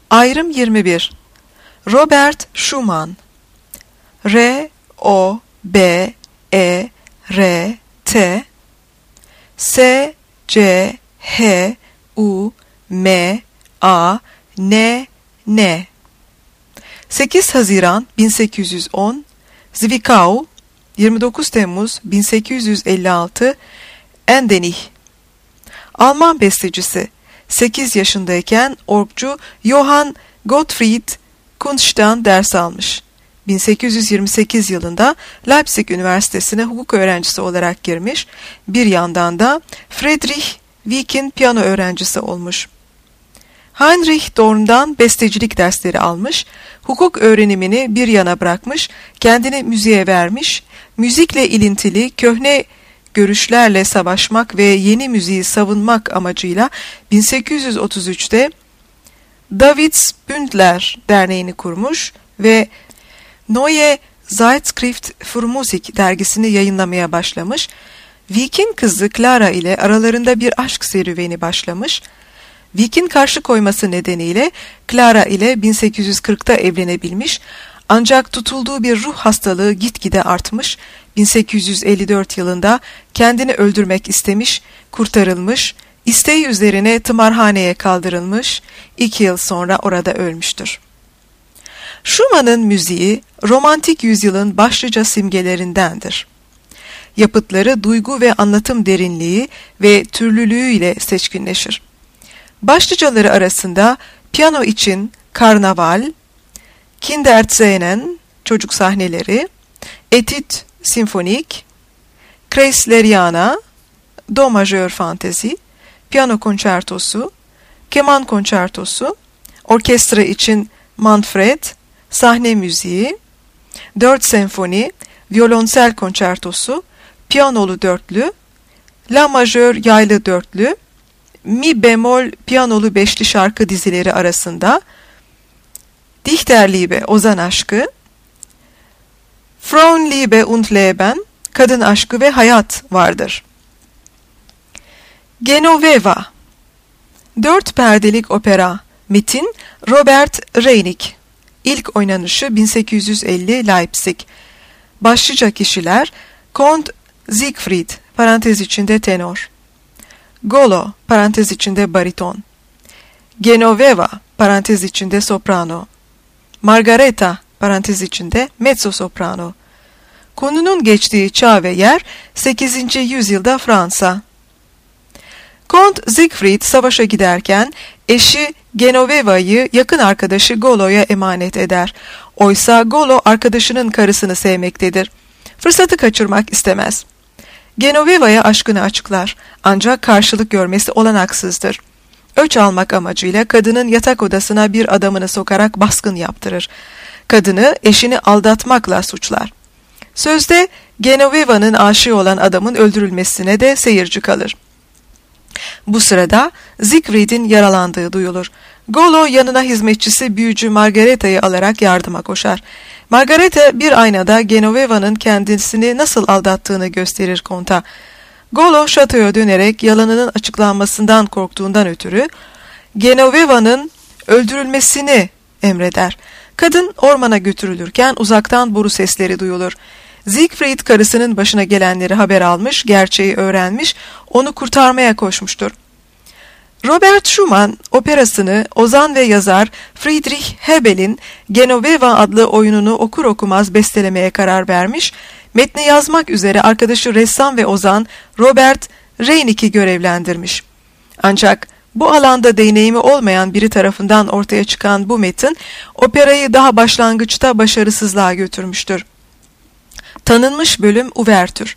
Ayrım 21. Robert Schumann. R O B E R T S C H U M A N N 8 Haziran 1810 Zwickau, 29 Temmuz 1856 Endenich. Alman bestecisi. 8 yaşındayken orgcu Johann Gottfried Kunst'tan ders almış. 1828 yılında Leipzig Üniversitesi'ne hukuk öğrencisi olarak girmiş, bir yandan da Friedrich Wieck'in piyano öğrencisi olmuş. Heinrich Dorn'dan bestecilik dersleri almış, hukuk öğrenimini bir yana bırakmış, kendini müziğe vermiş, müzikle ilintili köhne görüşlerle savaşmak ve yeni müziği savunmak amacıyla 1833'te Davids Bündler Derneği'ni kurmuş ve Neue Zeitschrift für Musik dergisini yayınlamaya başlamış. Wieck'in kızı Clara ile aralarında bir aşk serüveni başlamış. Wieck'in karşı koyması nedeniyle Clara ile 1840'ta evlenebilmiş, ancak tutulduğu bir ruh hastalığı gitgide artmış, 1854 yılında kendini öldürmek istemiş, kurtarılmış, isteği üzerine tımarhaneye kaldırılmış, 2 yıl sonra orada ölmüştür. Schumann'ın müziği, romantik yüzyılın başlıca simgelerindendir. Yapıtları duygu ve anlatım derinliği ve türlülüğüyle seçkinleşir. Başlıcaları arasında piyano için Karnaval, Kinderzenen, çocuk sahneleri, Etüt Sinfonik, Kreisleriana, Do majör fantezi, piyano konçertosu, keman konçertosu, orkestra için Manfred, sahne müziği, 4 senfoni, violonsel konçertosu, piyanolu dörtlü, La majör yaylı dörtlü, Mi bemol piyanolu beşli şarkı dizileri arasında Dichterliebe, Ozan Aşkı, Frauenliebe und Leben, Kadın Aşkı ve Hayat vardır. Genoveva, 4 perdelik opera, metin Robert Reinig, ilk oynanışı 1850 Leipzig. Başlıca kişiler Kont Siegfried, parantez içinde tenor, Golo, parantez içinde bariton, Genoveva, parantez içinde soprano, Margareta, parantez içinde mezzo soprano. Konunun geçtiği çağ ve yer 8. yüzyılda Fransa. Kont Siegfried savaşa giderken eşi Genoveva'yı yakın arkadaşı Golo'ya emanet eder. Oysa Golo arkadaşının karısını sevmektedir. Fırsatı kaçırmak istemez. Genoveva'ya aşkını açıklar, ancak karşılık görmesi olanaksızdır. Öç almak amacıyla kadının yatak odasına bir adamını sokarak baskın yaptırır. Kadını eşini aldatmakla suçlar. Sözde Genoveva'nın aşığı olan adamın öldürülmesine de seyirci kalır. Bu sırada Siegfried'in yaralandığı duyulur. Golo yanına hizmetçisi büyücü Margareta'yı alarak yardıma koşar. Margareta bir aynada Genoveva'nın kendisini nasıl aldattığını gösterir konta. Golo şatoya dönerek yalanının açıklanmasından korktuğundan ötürü Genoveva'nın öldürülmesini emreder. Kadın ormana götürülürken uzaktan boru sesleri duyulur. Siegfried karısının başına gelenleri haber almış, gerçeği öğrenmiş, onu kurtarmaya koşmuştur. Robert Schumann operasını ozan ve yazar Friedrich Hebel'in Genoveva adlı oyununu okur okumaz bestelemeye karar vermiş, metni yazmak üzere arkadaşı ressam ve ozan Robert Reinig'i görevlendirmiş. Ancak bu alanda deneyimi olmayan biri tarafından ortaya çıkan bu metin, operayı daha başlangıçta başarısızlığa götürmüştür. Tanınmış bölüm Uvertür.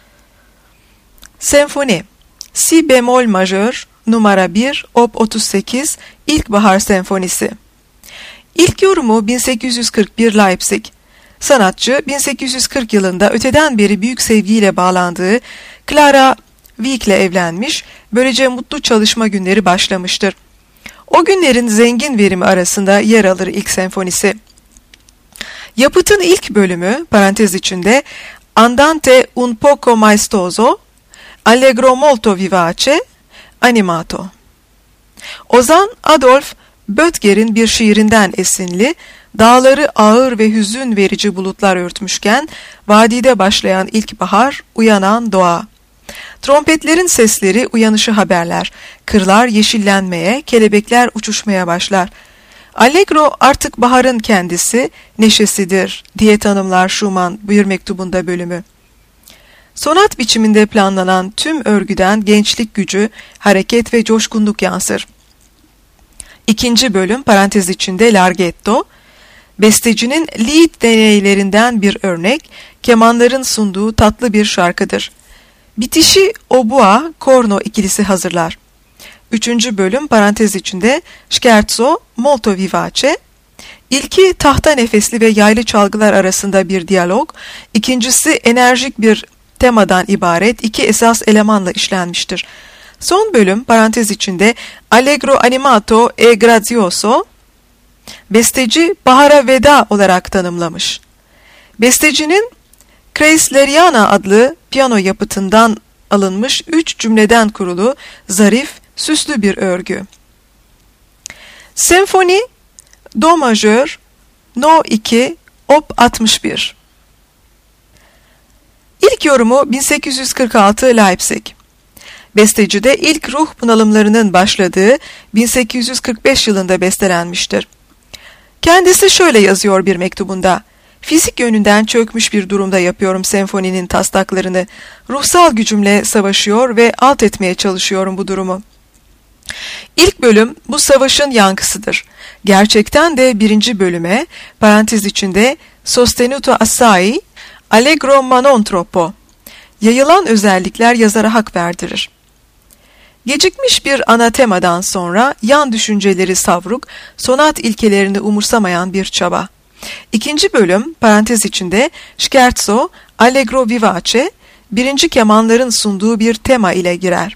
Senfoni, Si bemol majör, numara 1, op 38, İlkbahar Senfonisi. İlk yorumu 1841 Leipzig. Sanatçı 1840 yılında öteden beri büyük sevgiyle bağlandığı Clara Wieck'le evlenmiş, böylece mutlu çalışma günleri başlamıştır. O günlerin zengin verimi arasında yer alır ilk senfonisi. Yapıtın ilk bölümü, parantez içinde, Andante un poco maestoso, Allegro molto vivace, animato. Ozan Adolf Böttger'in bir şiirinden esinli, dağları ağır ve hüzün verici bulutlar örtmüşken, vadide başlayan ilkbahar, uyanan doğa. Trompetlerin sesleri uyanışı haberler, kırlar yeşillenmeye, kelebekler uçuşmaya başlar. Allegro artık baharın kendisi, neşesidir diye tanımlar Schumann bir mektubunda bölümü. Sonat biçiminde planlanan tüm örgüden gençlik gücü, hareket ve coşkunluk yansır. İkinci bölüm parantez içinde Larghetto, bestecinin lied deneylerinden bir örnek, kemanların sunduğu tatlı bir şarkıdır. Bitişi obua, korno ikilisi hazırlar. Üçüncü bölüm parantez içinde Scherzo molto vivace, İlki tahta nefesli ve yaylı çalgılar arasında bir diyalog, ikincisi enerjik bir temadan ibaret iki esas elemanla işlenmiştir. Son bölüm parantez içinde Allegro animato e grazioso, besteci bahara veda olarak tanımlamış. Bestecinin Kreisleriana adlı piyano yapıtından alınmış 3 cümleden kurulu zarif, süslü bir örgü. Senfoni Do majör No 2 Op 61. İlk yorumu 1846 Leipzig. Bestecide ilk ruh bunalımlarının başladığı 1845 yılında bestelenmiştir. Kendisi şöyle yazıyor bir mektubunda: "Fizik yönünden çökmüş bir durumda yapıyorum senfoninin taslaklarını. Ruhsal gücümle savaşıyor ve alt etmeye çalışıyorum bu durumu." İlk bölüm bu savaşın yankısıdır. Gerçekten de birinci bölüme parantez içinde Sostenuto assai, Allegro ma non troppo, yayılan özellikler yazara hak verdirir. Gecikmiş bir ana temadan sonra yan düşünceleri savruk, sonat ilkelerini umursamayan bir çaba. İkinci bölüm parantez içinde Scherzo, Allegro vivace, birinci kemanların sunduğu bir tema ile girer.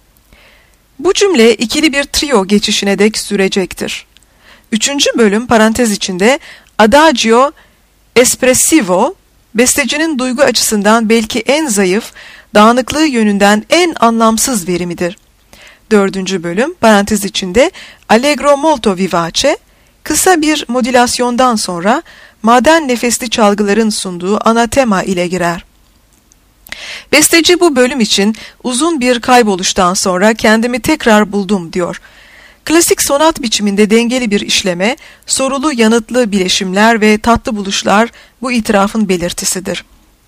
Bu cümle ikili bir trio geçişine dek sürecektir. Üçüncü bölüm parantez içinde Adagio espressivo, bestecinin duygu açısından belki en zayıf, dağınıklığı yönünden en anlamsız verimidir. Dördüncü bölüm parantez içinde Allegro molto vivace, kısa bir modülasyondan sonra maden nefesli çalgıların sunduğu ana tema ile girer. Besteci bu bölüm için uzun bir kayboluştan sonra kendimi tekrar buldum diyor. Klasik sonat biçiminde dengeli bir işleme, sorulu yanıtlı bileşimler ve tatlı buluşlar bu itirafın belirtisidir.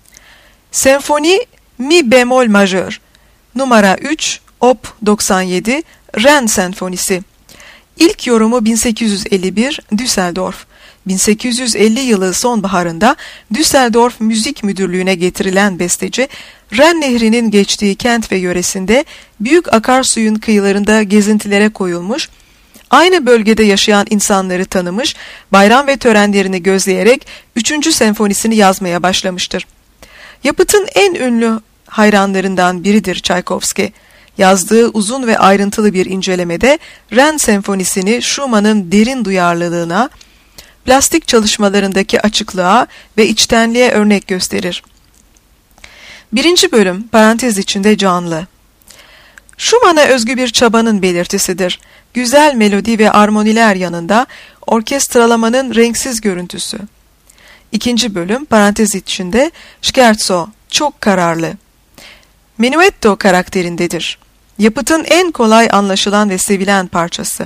Senfoni Mi bemol majör, numara 3, Op 97, Ren Senfonisi. İlk yorumu 1851, Düsseldorf. 1850 yılı sonbaharında Düsseldorf Müzik Müdürlüğü'ne getirilen besteci, Ren Nehri'nin geçtiği kent ve yöresinde büyük akarsuyun kıyılarında gezintilere koyulmuş, aynı bölgede yaşayan insanları tanımış, bayram ve törenlerini gözleyerek 3. senfonisini yazmaya başlamıştır. Yapıtın en ünlü hayranlarından biridir Çaykovski. Yazdığı uzun ve ayrıntılı bir incelemede Ren senfonisini Schumann'ın derin duyarlılığına, plastik çalışmalarındaki açıklığa ve içtenliğe örnek gösterir. Birinci bölüm parantez içinde canlı. Schumann'a özgü bir çabanın belirtisidir. Güzel melodi ve armoniler yanında orkestralamanın renksiz görüntüsü. İkinci bölüm parantez içinde Scherzo çok kararlı. Menuetto karakterindedir. Yapıtın en kolay anlaşılan ve sevilen parçası.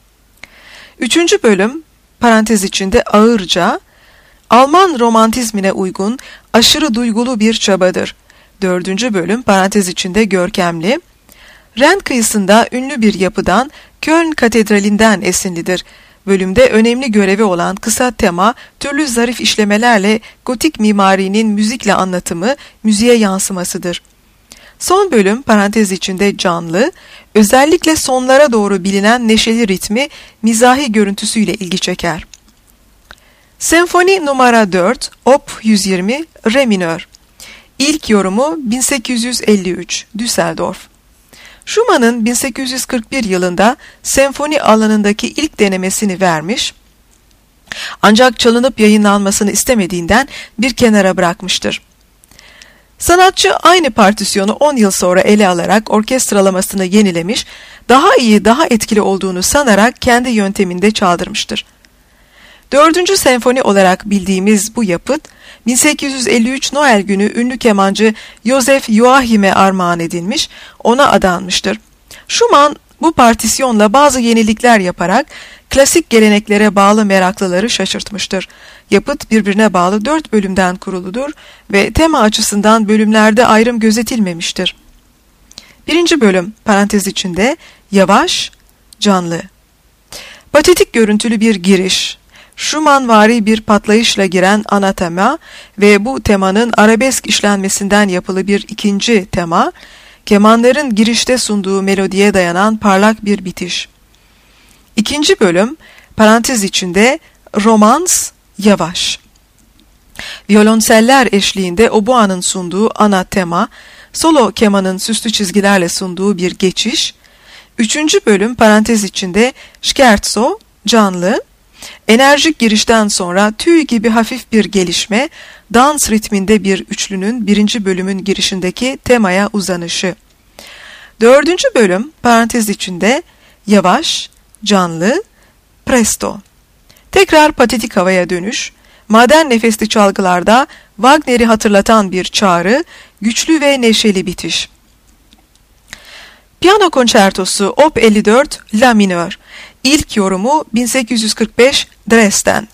Üçüncü bölüm parantez içinde ağırca, Alman romantizmine uygun, aşırı duygulu bir çabadır. Dördüncü bölüm parantez içinde görkemli, Ren kıyısında ünlü bir yapıdan, Köln Katedrali'nden esinlidir. Bölümde önemli görevi olan kısa tema, türlü zarif işlemelerle gotik mimarinin müzikle anlatımı, müziğe yansımasıdır. Son bölüm parantez içinde canlı, özellikle sonlara doğru bilinen neşeli ritmi, mizahi görüntüsüyle ilgi çeker. Senfoni numara 4, Op 120, Re minör. İlk yorumu 1853, Düsseldorf. Schumann'ın 1841 yılında senfoni alanındaki ilk denemesini vermiş, ancak çalınıp yayınlanmasını istemediğinden bir kenara bırakmıştır. Sanatçı aynı partisyonu 10 yıl sonra ele alarak orkestralamasını yenilemiş, daha iyi, daha etkili olduğunu sanarak kendi yönteminde çaldırmıştır. 4. senfoni olarak bildiğimiz bu yapıt, 1853 Noel günü ünlü kemancı Joseph Joachim'e armağan edilmiş, ona adanmıştır. Schumann bu partisyonla bazı yenilikler yaparak klasik geleneklere bağlı meraklıları şaşırtmıştır. Yapıt birbirine bağlı 4 bölümden kuruludur ve tema açısından bölümlerde ayrım gözetilmemiştir. 1. bölüm parantez içinde yavaş, canlı. Patetik görüntülü bir giriş, Schumann-vari bir patlayışla giren ana tema ve bu temanın arabesk işlenmesinden yapılı bir ikinci tema, kemanların girişte sunduğu melodiye dayanan parlak bir bitiş. 2. bölüm parantez içinde romans, yavaş. Violonseller eşliğinde oboanın sunduğu ana tema, solo kemanın süslü çizgilerle sunduğu bir geçiş. 3. bölüm parantez içinde scherzo, canlı. Enerjik girişten sonra tüy gibi hafif bir gelişme, dans ritminde bir üçlünün 1. bölümün girişindeki temaya uzanışı. 4. bölüm parantez içinde yavaş, canlı, presto. Tekrar patetik havaya dönüş, maden nefesli çalgılarda Wagner'i hatırlatan bir çağrı, güçlü ve neşeli bitiş. Piyano konçertosu Op. 54 La minör. İlk yorumu 1845 Dresden.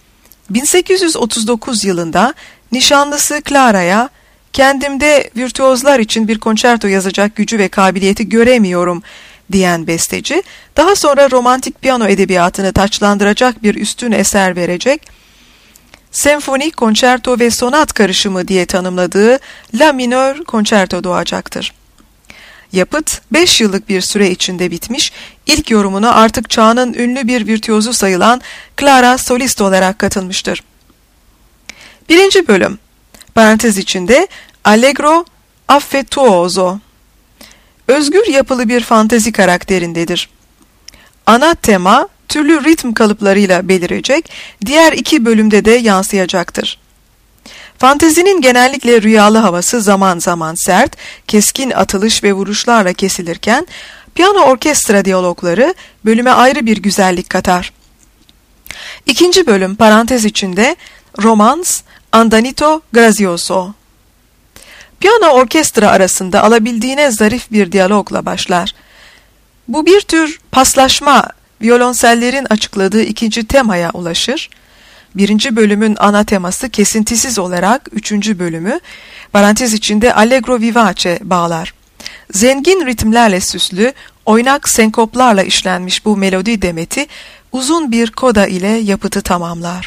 1839 yılında nişanlısı Clara'ya "Kendimde virtüozlar için bir konçerto yazacak gücü ve kabiliyeti göremiyorum" diyen besteci, daha sonra romantik piyano edebiyatını taçlandıracak bir üstün eser verecek, senfoni, konçerto ve sonat karışımı diye tanımladığı La minör konçerto doğacaktır. Yapıt 5 yıllık bir süre içinde bitmiş, ilk yorumuna artık çağının ünlü bir virtüozu sayılan Clara solist olarak katılmıştır. 1. bölüm parantez içinde Allegro affettuoso. Özgür yapılı bir fantezi karakterindedir. Ana tema türlü ritm kalıplarıyla belirecek, diğer 2 bölümde de yansıyacaktır. Fantezinin genellikle rüyalı havası zaman zaman sert, keskin atılış ve vuruşlarla kesilirken, piyano orkestra diyalogları bölüme ayrı bir güzellik katar. 2. bölüm parantez içinde romans, andantino grazioso. Piyano orkestra arasında alabildiğine zarif bir diyalogla başlar. Bu bir tür paslaşma, violonsellerin açıkladığı 2. temaya ulaşır. 1. bölümün ana teması kesintisiz olarak 3. bölümü parantez içinde allegro vivace bağlar. Zengin ritimlerle süslü, oynak senkoplarla işlenmiş bu melodi demeti uzun bir koda ile yapıtı tamamlar.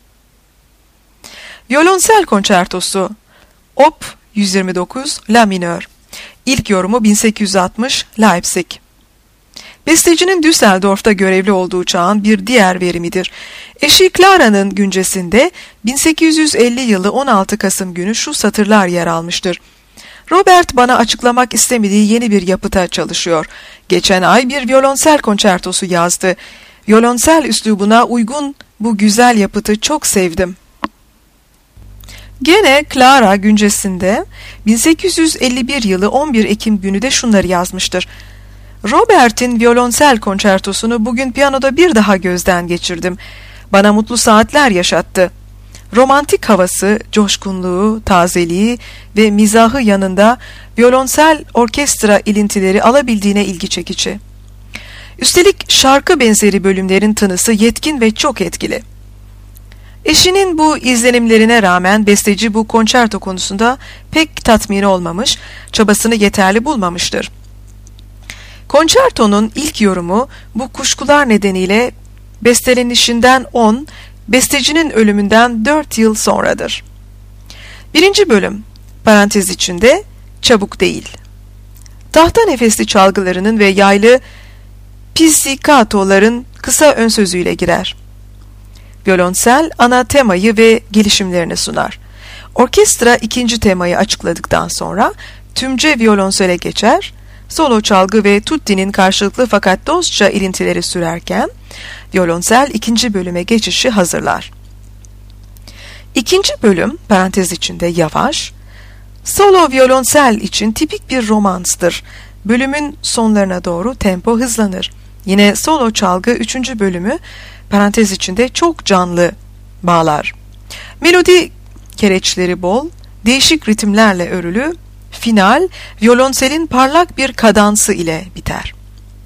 Violonsel konçertosu Op. 129 La minör. İlk yorumu 1860 Leipzig. Bestecinin Düsseldorf'ta görevli olduğu çağın bir diğer verimidir. Eşi Clara'nın güncesinde 1850 yılı 16 Kasım günü şu satırlar yer almıştır. Robert bana açıklamak istemediği yeni bir yapıta çalışıyor. Geçen ay bir violonsel konçertosu yazdı. Violonsel üslubuna uygun bu güzel yapıtı çok sevdim. Gene Clara güncesinde 1851 yılı 11 Ekim günü de şunları yazmıştır. Robert'in violonsel konçertosunu bugün piyanoda bir daha gözden geçirdim. Bana mutlu saatler yaşattı. Romantik havası, coşkunluğu, tazeliği ve mizahı yanında violonsel orkestra ilintileri alabildiğine ilgi çekici. Üstelik şarkı benzeri bölümlerin tınısı yetkin ve çok etkili. Eşinin bu izlenimlerine rağmen besteci bu konçerto konusunda pek tatmin olmamış, çabasını yeterli bulmamıştır. Konçertonun ilk yorumu bu kuşkular nedeniyle bestelenişinden 10, bestecinin ölümünden 4 yıl sonradır. 1. bölüm parantez içinde çabuk değil. Tahta nefesli çalgılarının ve yaylı pizzicatoların kısa ön sözüyle girer. Violonsel ana temayı ve gelişimlerini sunar. Orkestra 2. temayı açıkladıktan sonra tümce violonsele geçer, solo çalgı ve tutti'nin karşılıklı fakat dostça ilintileri sürerken violonsel 2. bölüme geçişi hazırlar. 2. bölüm parantez içinde yavaş, Solo violonsel için tipik bir romanstır. Bölümün sonlarına doğru tempo hızlanır. Yine solo çalgı 3. bölümü parantez içinde çok canlı bağlar. Melodi kereçleri bol, değişik ritimlerle örülü, final violonselin parlak bir kadansı ile biter.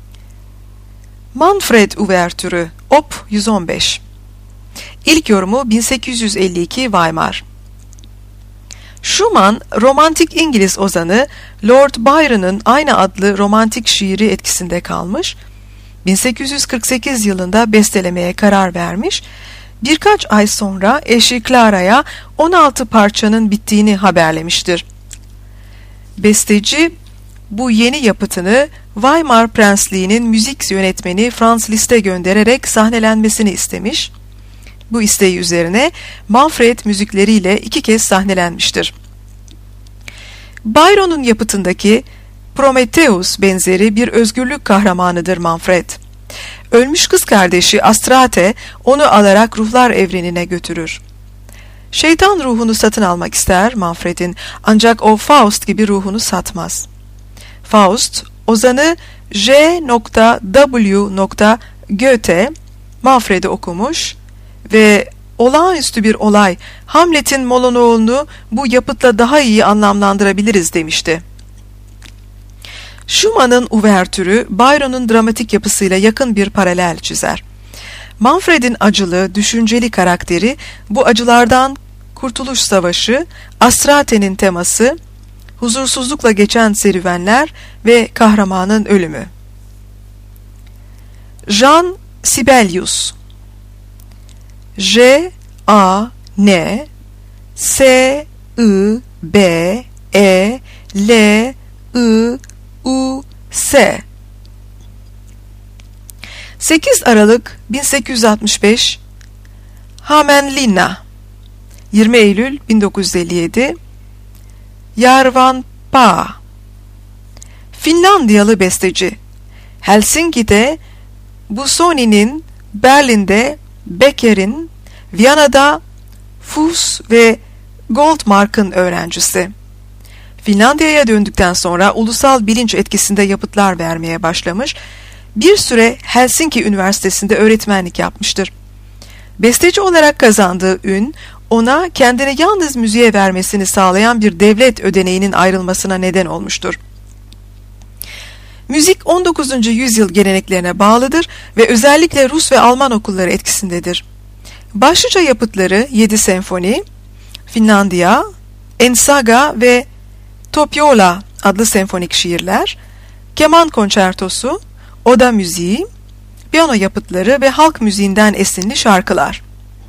Manfred Uvertürü, Op. 115. İlk yorumu 1852 Weimar. Schumann, romantik İngiliz ozanı Lord Byron'ın aynı adlı romantik şiiri etkisinde kalmış, 1848 yılında bestelemeye karar vermiş, birkaç ay sonra eşi Clara'ya 16 parçanın bittiğini haberlemiştir. Besteci bu yeni yapıtını Weimar Prensliği'nin müzik yönetmeni Franz Liszt'e göndererek sahnelenmesini istemiş. Bu isteği üzerine Manfred müzikleriyle 2 kez sahnelenmiştir. Byron'un yapıtındaki Prometheus benzeri bir özgürlük kahramanıdır Manfred. Ölmüş kız kardeşi Astrate onu alarak ruhlar evrenine götürür. Şeytan ruhunu satın almak ister Manfred'in, ancak o Faust gibi ruhunu satmaz. Faust, ozanı J.W. Goethe, Manfred'i okumuş ve olağanüstü bir olay, Hamlet'in monoloğunu bu yapıtla daha iyi anlamlandırabiliriz demişti. Schumann'ın uvertürü, Byron'un dramatik yapısıyla yakın bir paralel çizer. Manfred'in acılı, düşünceli karakteri, bu acılardan kurtuluş savaşı, Astrate'nin teması, huzursuzlukla geçen serüvenler ve kahramanın ölümü. Jean Sibelius, J.A.N.S.I.B.E.L.I.U.S 8 Aralık 1865 Hämeenlinna, 20 Eylül 1957 Järvenpää, Finlandiyalı besteci. Helsinki'de Busoni'nin, Berlin'de Becker'in, Viyana'da Fuchs ve Goldmark'ın öğrencisi. Finlandiya'ya döndükten sonra ulusal bilinç etkisinde yapıtlar vermeye başlamış, bir süre Helsinki Üniversitesi'nde öğretmenlik yapmıştır. Besteci olarak kazandığı ün, ona kendini yalnız müziğe vermesini sağlayan bir devlet ödeneğinin ayrılmasına neden olmuştur. Müzik 19. yüzyıl geleneklerine bağlıdır ve özellikle Rus ve Alman okulları etkisindedir. Başlıca yapıtları 7 senfoni, Finlandiya, Ensaga ve Topiola adlı senfonik şiirler, keman konçertosu, oda müziği, piyano yapıtları ve halk müziğinden esinli şarkılar.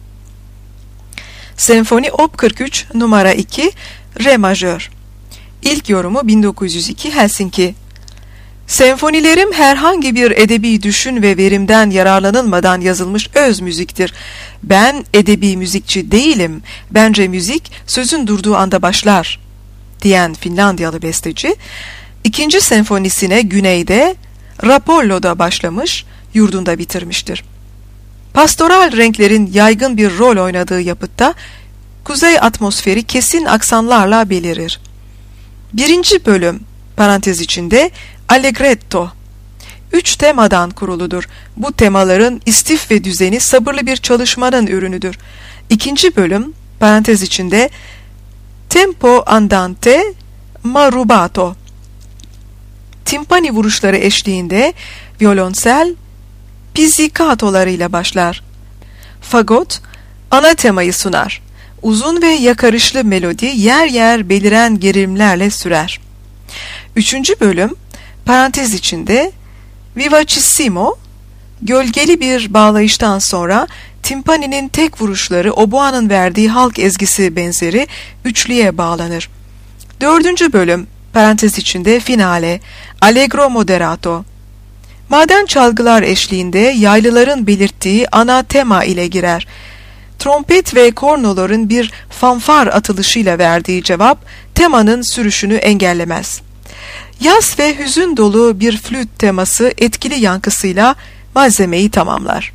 Senfoni Op. 43 numara 2 Re majör. İlk yorumu 1902 Helsinki. Senfonilerim herhangi bir edebi düşün ve verimden yararlanılmadan yazılmış öz müziktir. Ben edebi müzikçi değilim. Bence müzik sözün durduğu anda başlar, diyen Finlandiyalı besteci, 2. senfonisine güneyde Rapallo'da başlamış, yurdunda bitirmiştir. Pastoral renklerin yaygın bir rol oynadığı yapıtta kuzey atmosferi kesin aksanlarla belirir. 1. bölüm parantez içinde Allegretto 3 temadan kuruludur. Bu temaların istif ve düzeni sabırlı bir çalışmanın ürünüdür. 2. bölüm parantez içinde Tempo andante ma rubato, timpani vuruşları eşliğinde violonsel pizzicatolarıyla başlar. Fagot ana temayı sunar. Uzun ve yakarışlı melodi yer yer beliren gerilimlerle sürer. 3. bölüm parantez içinde vivacissimo, gölgeli bir bağlayıştan sonra timpaninin tek vuruşları oboanın verdiği halk ezgisi benzeri üçlüye bağlanır. 4. bölüm parantez içinde finale allegro moderato, maden çalgılar eşliğinde yaylıların belirttiği ana tema ile girer. Trompet ve kornoların bir fanfar atılışıyla verdiği cevap temanın sürüşünü engellemez. Yas ve hüzün dolu bir flüt teması etkili yankısıyla malzemeyi tamamlar.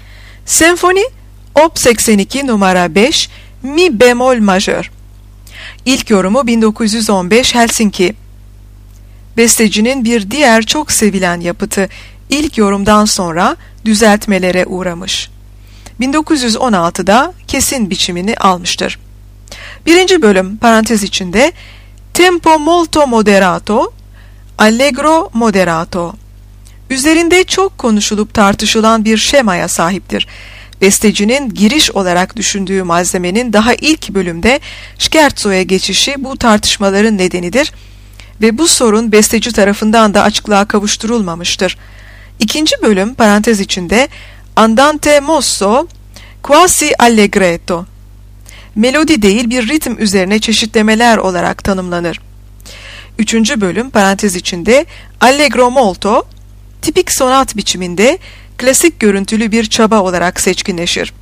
Senfoni Op. 82 numara 5 Mi bemol majör. İlk yorumu 1915 Helsinki. Bestecinin bir diğer çok sevilen yapıtı ilk yorumdan sonra düzeltmelere uğramış. 1916'da kesin biçimini almıştır. Birinci bölüm parantez içinde tempo molto moderato, allegro moderato. Üzerinde çok konuşulup tartışılan bir şemaya sahiptir. Bestecinin giriş olarak düşündüğü malzemenin daha ilk bölümde scherzo'ya geçişi bu tartışmaların nedenidir ve bu sorun besteci tarafından da açıklığa kavuşturulmamıştır. İkinci bölüm parantez içinde andante mosso quasi allegretto. Melodi değil bir ritim üzerine çeşitlemeler olarak tanımlanır. Üçüncü bölüm parantez içinde allegro molto tipik sonat biçiminde klasik görüntülü bir çaba olarak seçkinleşir.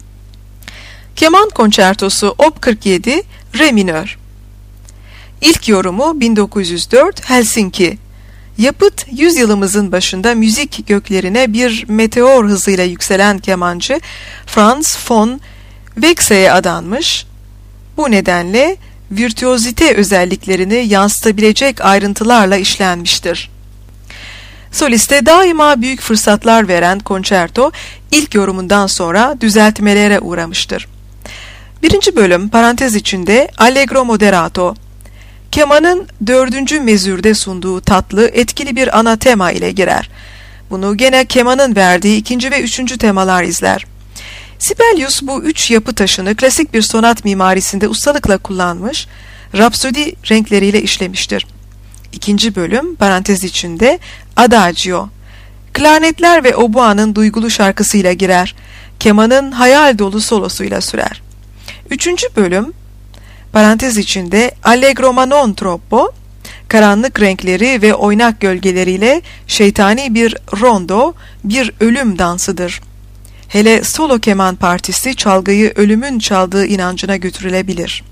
Keman Konçertosu Op. 47 Re minör. İlk yorumu 1904 Helsinki. Yapıt yüzyılımızın başında müzik göklerine bir meteor hızıyla yükselen kemancı Franz von Wexe'ye adanmış. Bu nedenle virtüozite özelliklerini yansıtabilecek ayrıntılarla işlenmiştir. Soliste daima büyük fırsatlar veren konçerto ilk yorumundan sonra düzeltmelere uğramıştır. Birinci bölüm parantez içinde allegro moderato. Kemanın 4. mezürde sunduğu tatlı, etkili bir ana tema ile girer. Bunu gene kemanın verdiği 2. ve 3. temalar izler. Sibelius bu 3 yapı taşını klasik bir sonat mimarisinde ustalıkla kullanmış, rapsodi renkleriyle işlemiştir. İkinci bölüm parantez içinde adagio. Klarnetler ve oboanın duygulu şarkısıyla girer. Kemanın hayal dolu solosuyla sürer. Üçüncü bölüm parantez içinde allegro ma non troppo, karanlık renkleri ve oynak gölgeleriyle şeytani bir rondo, bir ölüm dansıdır. Hele solo keman partisi çalgıyı ölümün çaldığı inancına götürülebilir.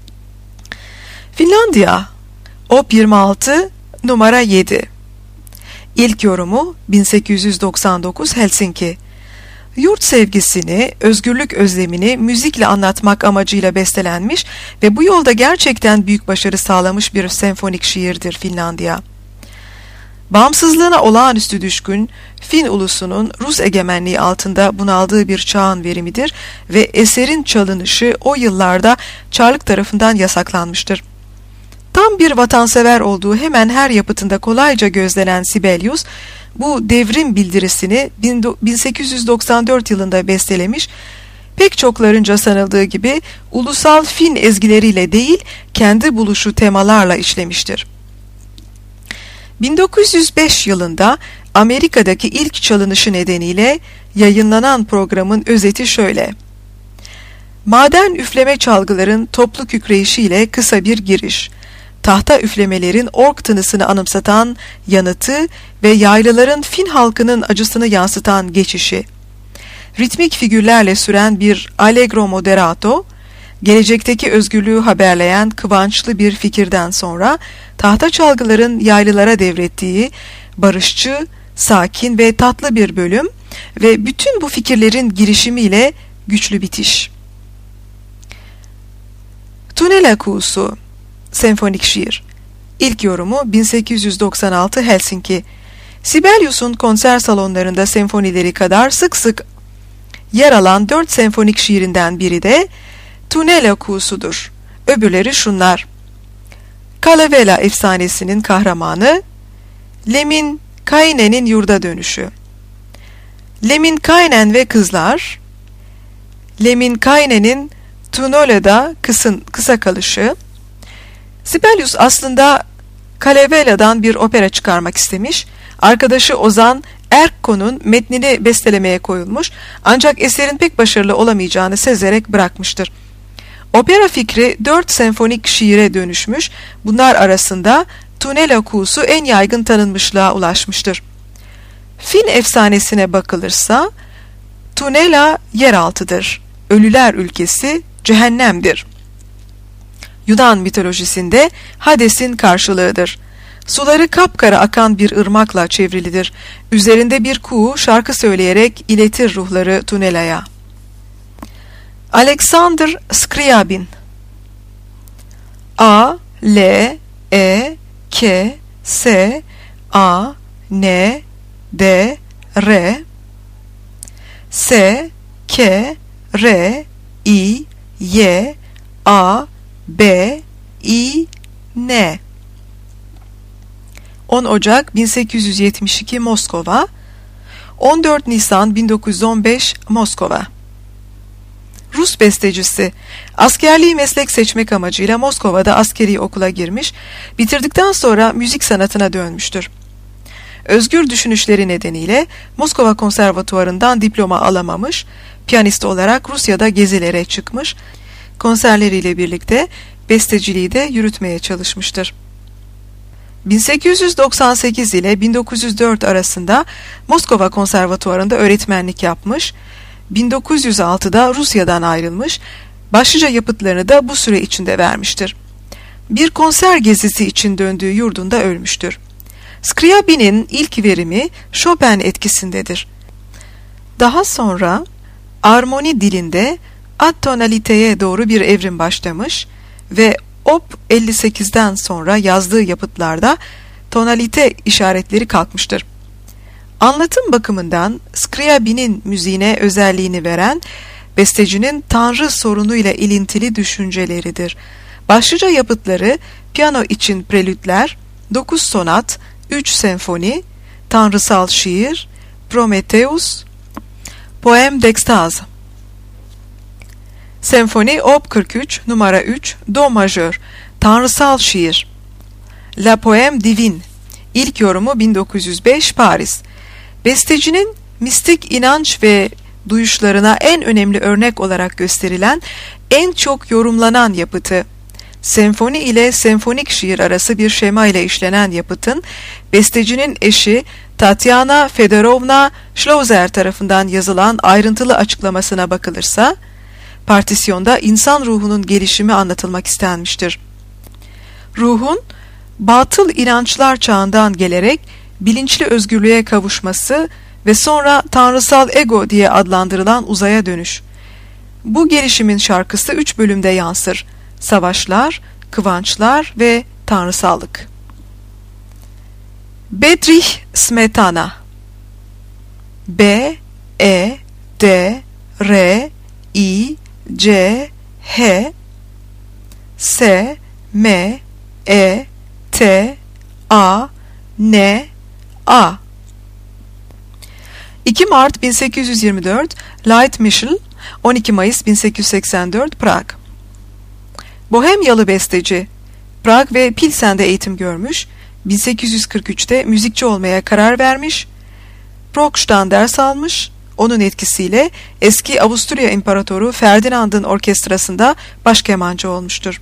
Finlandiya Op. 26 numara 7. İlk yorumu 1899 Helsinki. Yurt sevgisini, özgürlük özlemini müzikle anlatmak amacıyla bestelenmiş ve bu yolda gerçekten büyük başarı sağlamış bir senfonik şiirdir Finlandiya. Bağımsızlığına olağanüstü düşkün, Fin ulusunun Rus egemenliği altında bunaldığı bir çağın verimidir ve eserin çalınışı o yıllarda Çarlık tarafından yasaklanmıştır. Tam bir vatansever olduğu hemen her yapıtında kolayca gözlenen Sibelius, bu devrim bildirisini 1894 yılında bestelemiş, pek çoklarınca sanıldığı gibi ulusal Fin ezgileriyle değil, kendi buluşu temalarla işlemiştir. 1905 yılında Amerika'daki ilk çalınışı nedeniyle yayınlanan programın özeti şöyle: Maden üfleme çalgıların toplu kükreyişiyle kısa bir giriş, tahta üflemelerin org tınısını anımsatan yanıtı ve yaylıların Fin halkının acısını yansıtan geçişi, ritmik figürlerle süren bir allegro moderato, gelecekteki özgürlüğü haberleyen kıvançlı bir fikirden sonra tahta çalgıların yaylılara devrettiği barışçı, sakin ve tatlı bir bölüm ve bütün bu fikirlerin girişimiyle güçlü bitiş. Tunela Kuğusu senfonik şiir. İlk yorumu 1896 Helsinki. Sibelius'un konser salonlarında senfonileri kadar sık sık yer alan 4 senfonik şiirinden biri de Tunela Kuğusu'dur. Öbürleri şunlar: Kalevala efsanesinin kahramanı, Lemminkainen'in yurda dönüşü, Lemminkainen ve kızlar, Lemminkainen'in Tunola'da kısa kalışı. Sibelius aslında Kalevala'dan bir opera çıkarmak istemiş, arkadaşı Ozan Erkko'nun metnini bestelemeye koyulmuş, ancak eserin pek başarılı olamayacağını sezerek bırakmıştır. Opera fikri 4 senfonik şiire dönüşmüş, bunlar arasında Tunela Kuğusu en yaygın tanınmışlığa ulaşmıştır. Fin efsanesine bakılırsa, Tunela yeraltıdır, ölüler ülkesi cehennemdir. Yunan mitolojisinde Hades'in karşılığıdır. Suları kapkara akan bir ırmakla çevrilidir. Üzerinde bir kuğu şarkı söyleyerek iletir ruhları Tunela'ya. Alexander Scriabin. A, L, E, K, S, A, N, D, R, S, K, R, I, Y, A, B, I, N. 10 Ocak 1872 Moskova, 14 Nisan 1915 Moskova. Rus bestecisi, askerliği meslek seçmek amacıyla Moskova'da askeri okula girmiş, bitirdikten sonra müzik sanatına dönmüştür. Özgür düşünüşleri nedeniyle Moskova Konservatuvarı'ndan diploma alamamış, piyanist olarak Rusya'da gezilere çıkmış, konserleriyle birlikte besteciliği de yürütmeye çalışmıştır. 1898 ile 1904 arasında Moskova Konservatuvarı'nda öğretmenlik yapmış, 1906'da Rusya'dan ayrılmış, başlıca yapıtlarını da bu süre içinde vermiştir. Bir konser gezisi için döndüğü yurdunda ölmüştür. Scriabin'in ilk verimi Chopin etkisindedir. Daha sonra armoni dilinde atonaliteye doğru bir evrim başlamış ve Op. 58'den sonra yazdığı yapıtlarda tonalite işaretleri kalkmıştır. Anlatım bakımından Scriabin'in müziğine özelliğini veren bestecinin Tanrı sorunuyla ilintili düşünceleridir. Başlıca yapıtları piyano için prelütler, 9 sonat, 3 senfoni, tanrısal şiir, Prometheus, poem d'extase. Senfoni Op. 43 numara 3 Do majör, tanrısal şiir. La Poème Divine, ilk yorumu 1905 Paris. Bestecinin mistik inanç ve duyuşlarına en önemli örnek olarak gösterilen, en çok yorumlanan yapıtı. Senfoni ile senfonik şiir arası bir şema ile işlenen yapıtın, bestecinin eşi Tatyana Fedorovna Schlosser tarafından yazılan ayrıntılı açıklamasına bakılırsa, partisyonda insan ruhunun gelişimi anlatılmak istenmiştir. Ruhun, batıl inançlar çağından gelerek bilinçli özgürlüğe kavuşması ve sonra tanrısal ego diye adlandırılan uzaya dönüş. Bu gelişimin şarkısı 3 bölümde yansır: savaşlar, kıvançlar ve tanrısallık. Bedrich Smetana, B, E, D, R, I, C, H, S, M, E, T, A, N, A. 2 Mart 1824 Leitmichel, 12 Mayıs 1884 Prag. Bohemyalı besteci, Prag ve Pilsen'de eğitim görmüş, 1843'te müzikçi olmaya karar vermiş, Proksch'tan ders almış, onun etkisiyle eski Avusturya İmparatoru Ferdinand'ın orkestrasında başkemancı olmuştur.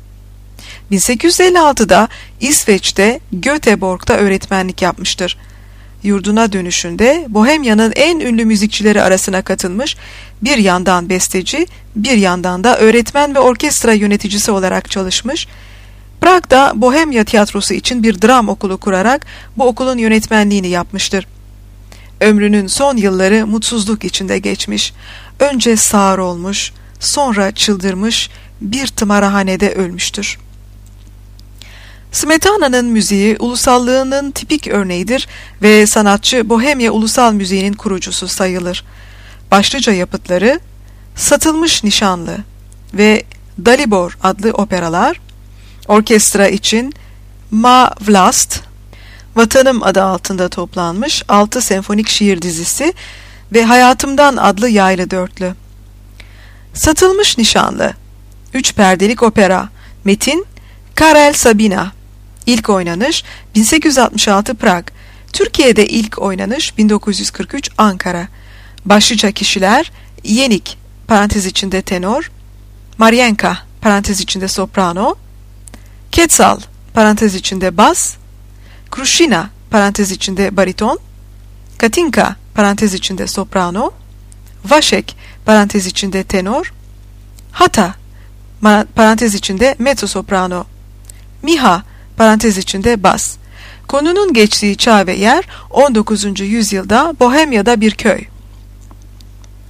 1856'da İsveç'te Göteborg'da öğretmenlik yapmıştır. Yurduna dönüşünde Bohemya'nın en ünlü müzikçileri arasına katılmış, bir yandan besteci, bir yandan da öğretmen ve orkestra yöneticisi olarak çalışmış. Prag'da Bohemya Tiyatrosu için bir dram okulu kurarak bu okulun yönetmenliğini yapmıştır. Ömrünün son yılları mutsuzluk içinde geçmiş. Önce sağır olmuş, sonra çıldırmış, bir tımarhanede ölmüştür. Smetana'nın müziği ulusallığının tipik örneğidir ve sanatçı Bohemya ulusal müziğinin kurucusu sayılır. Başlıca yapıtları Satılmış Nişanlı ve Dalibor adlı operalar, orkestra için Ma Vlast, Vatanım adı altında toplanmış 6 senfonik şiir dizisi ve Hayatımdan adlı yaylı dörtlü. Satılmış Nişanlı, 3 perdelik opera, metin Karel Sabina, ilk oynanış 1866 Prag, Türkiye'de ilk oynanış 1943 Ankara. Başlıca kişiler Yenik parantez içinde tenor, Maryenka parantez içinde soprano, Quetzal parantez içinde bas, Krushina parantez içinde bariton, Katinka parantez içinde soprano, Vaşek parantez içinde tenor, Hata parantez içinde mezzo soprano, Miha parantez içinde bas. Konunun geçtiği çağ ve yer 19. yüzyılda Bohemya'da bir köy.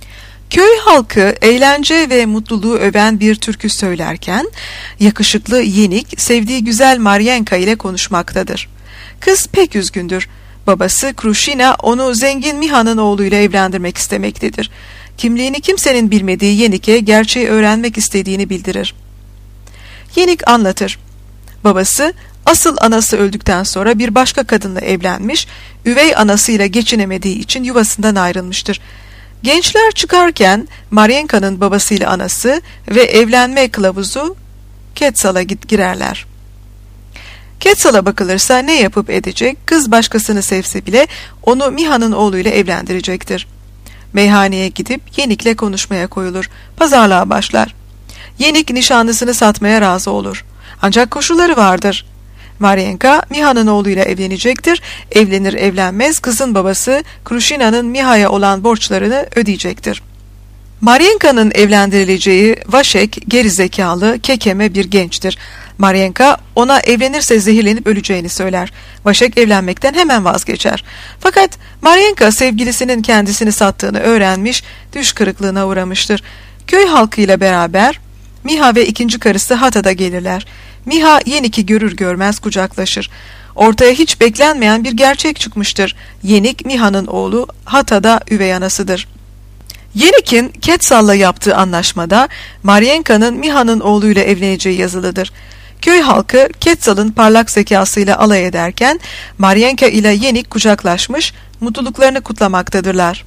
Köy halkı eğlence ve mutluluğu öven bir türkü söylerken, yakışıklı Yenik sevdiği güzel Maryenka ile konuşmaktadır. Kız pek üzgündür. Babası Kruşina onu zengin Miha'nın oğluyla evlendirmek istemektedir. Kimliğini kimsenin bilmediği Yenik'e gerçeği öğrenmek istediğini bildirir. Yenik anlatır. Babası, asıl anası öldükten sonra bir başka kadınla evlenmiş, üvey anasıyla geçinemediği için yuvasından ayrılmıştır. Gençler çıkarken Maryenka'nın babasıyla anası ve evlenme kılavuzu Ketsal'a girerler. Ketsal'a bakılırsa ne yapıp edecek, kız başkasını sevse bile onu Miha'nın oğluyla evlendirecektir. Meyhaneye gidip Yenik'le konuşmaya koyulur, pazarlığa başlar. Yenik nişanlısını satmaya razı olur. Ancak koşulları vardır. Maryenka Miha'nın oğluyla evlenecektir. Evlenir evlenmez kızın babası Kruşina'nın Miha'ya olan borçlarını ödeyecektir. Maryenka'nın evlendirileceği Vaşek gerizekalı, kekeme bir gençtir. Maryenka ona evlenirse zehirlenip öleceğini söyler. Vaşek evlenmekten hemen vazgeçer. Fakat Maryenka sevgilisinin kendisini sattığını öğrenmiş, düş kırıklığına uğramıştır. Köy halkıyla beraber Miha ve ikinci karısı Hata'da gelirler. Miha Yenik'i görür görmez kucaklaşır. Ortaya hiç beklenmeyen bir gerçek çıkmıştır. Yenik Miha'nın oğlu, Hata'da üvey anasıdır. Yenik'in Ketsal'la yaptığı anlaşmada Maryenka'nın Miha'nın oğluyla evleneceği yazılıdır. Köy halkı Ketsal'ın parlak zekasıyla alay ederken Maryenka ile Yenik kucaklaşmış, mutluluklarını kutlamaktadırlar.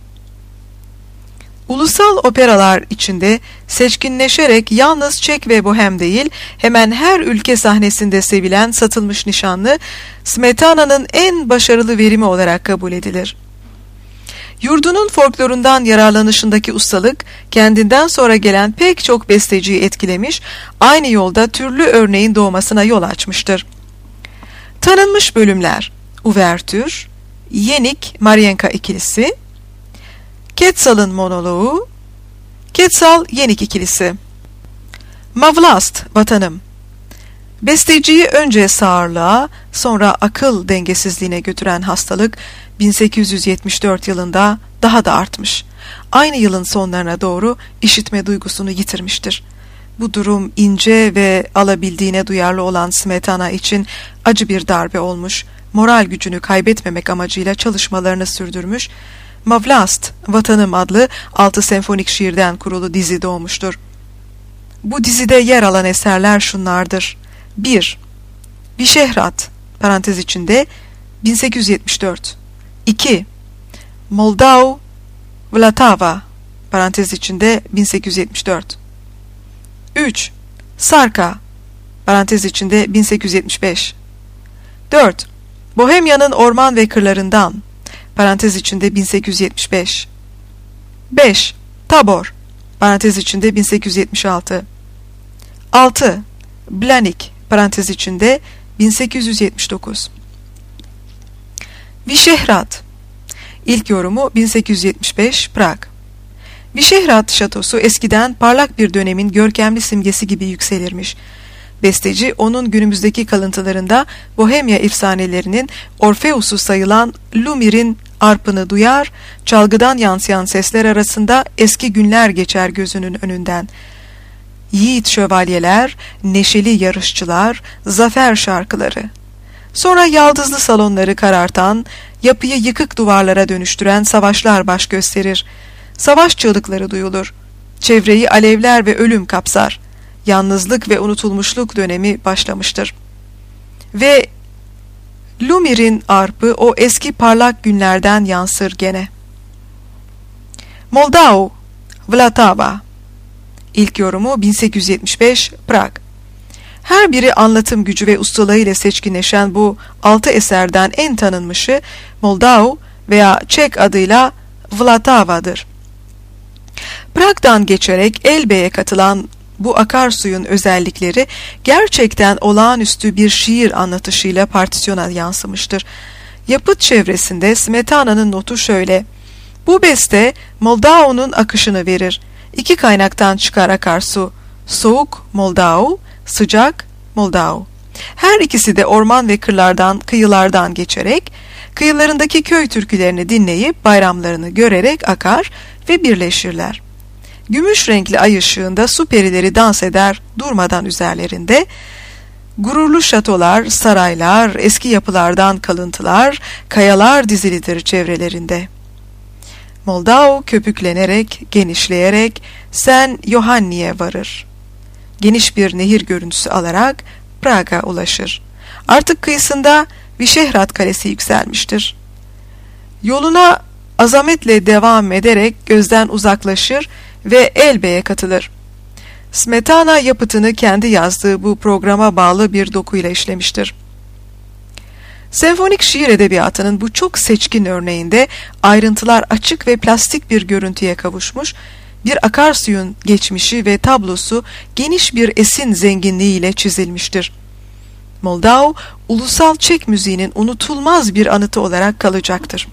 Ulusal operalar içinde seçkinleşerek yalnız Çek ve Bohem değil, hemen her ülke sahnesinde sevilen Satılmış Nişanlı, Smetana'nın en başarılı verimi olarak kabul edilir. Yurdunun folklorundan yararlanışındaki ustalık, kendinden sonra gelen pek çok besteciyi etkilemiş, aynı yolda türlü örneğin doğmasına yol açmıştır. Tanınmış bölümler: Uvertür, Yenik, Maryenka ikilisi, Ketsal'ın monoloğu, Ketsal-Yenik ikilisi. Mavlast, vatanım. Besteciyi önce sağırlığa, sonra akıl dengesizliğine götüren hastalık 1874 yılında daha da artmış. Aynı yılın sonlarına doğru işitme duygusunu yitirmiştir. Bu durum ince ve alabildiğine duyarlı olan Smetana için acı bir darbe olmuş, moral gücünü kaybetmemek amacıyla çalışmalarını sürdürmüş. Mavlast, Vatanım adlı 6 senfonik şiirden kurulu dizi doğmuştur. Bu dizide yer alan eserler şunlardır: 1. Vişehrat, parantez içinde 1874. 2. Moldau Vlatava, parantez içinde 1874. 3. Sarka, parantez içinde 1875. 4. Bohemya'nın orman ve kırlarından, parantez içinde 1875. 5. Tabor, parantez içinde 1876. 6. Blanik, parantez içinde 1879. Vişehrat, ilk yorumu 1875, Prag. Vişehrat şatosu eskiden parlak bir dönemin görkemli simgesi gibi yükselirmiş. Besteci onun günümüzdeki kalıntılarında Bohemya efsanelerinin Orfeus'u sayılan Lumir'in arpını duyar, çalgıdan yansıyan sesler arasında eski günler geçer gözünün önünden. Yiğit şövalyeler, neşeli yarışçılar, zafer şarkıları. Sonra yaldızlı salonları karartan, yapıyı yıkık duvarlara dönüştüren savaşlar baş gösterir. Savaş çığlıkları duyulur. Çevreyi alevler ve ölüm kapsar. Yalnızlık ve unutulmuşluk dönemi başlamıştır. Ve Lumir'in arpı o eski parlak günlerden yansır gene. Moldau Vlatava, İlk yorumu 1875, Prag. Her biri anlatım gücü ve ustalığıyla seçkinleşen bu 6 eserden en tanınmışı Moldau veya Çek adıyla Vlatava'dır. Prag'dan geçerek Elbe'ye katılan bu akarsuyun özellikleri gerçekten olağanüstü bir şiir anlatışıyla partisyona yansımıştır. Yapıt çevresinde Smetana'nın notu şöyle: bu beste Moldau'nun akışını verir. 2 kaynaktan çıkar akarsu. Soğuk Moldau, sıcak Moldau. Her ikisi de orman ve kıyılardan geçerek, kıyılarındaki köy türkülerini dinleyip bayramlarını görerek akar ve birleşirler. Gümüş renkli ay ışığında su perileri dans eder durmadan üzerlerinde. Gururlu şatolar, saraylar, eski yapılardan kalıntılar, kayalar dizilidir çevrelerinde. Moldau köpüklenerek, genişleyerek Sen Yohanni'ye varır. Geniş bir nehir görüntüsü alarak Prag'a ulaşır. Artık kıyısında Vişehrat Kalesi yükselmiştir. Yoluna azametle devam ederek gözden uzaklaşır ve Elbe'ye katılır. Smetana yapıtını kendi yazdığı bu programa bağlı bir dokuyla işlemiştir. Senfonik şiir edebiyatının bu çok seçkin örneğinde ayrıntılar açık ve plastik bir görüntüye kavuşmuş, bir akarsuyun geçmişi ve tablosu geniş bir esin zenginliğiyle çizilmiştir. Moldau, ulusal Çek müziğinin unutulmaz bir anıtı olarak kalacaktır.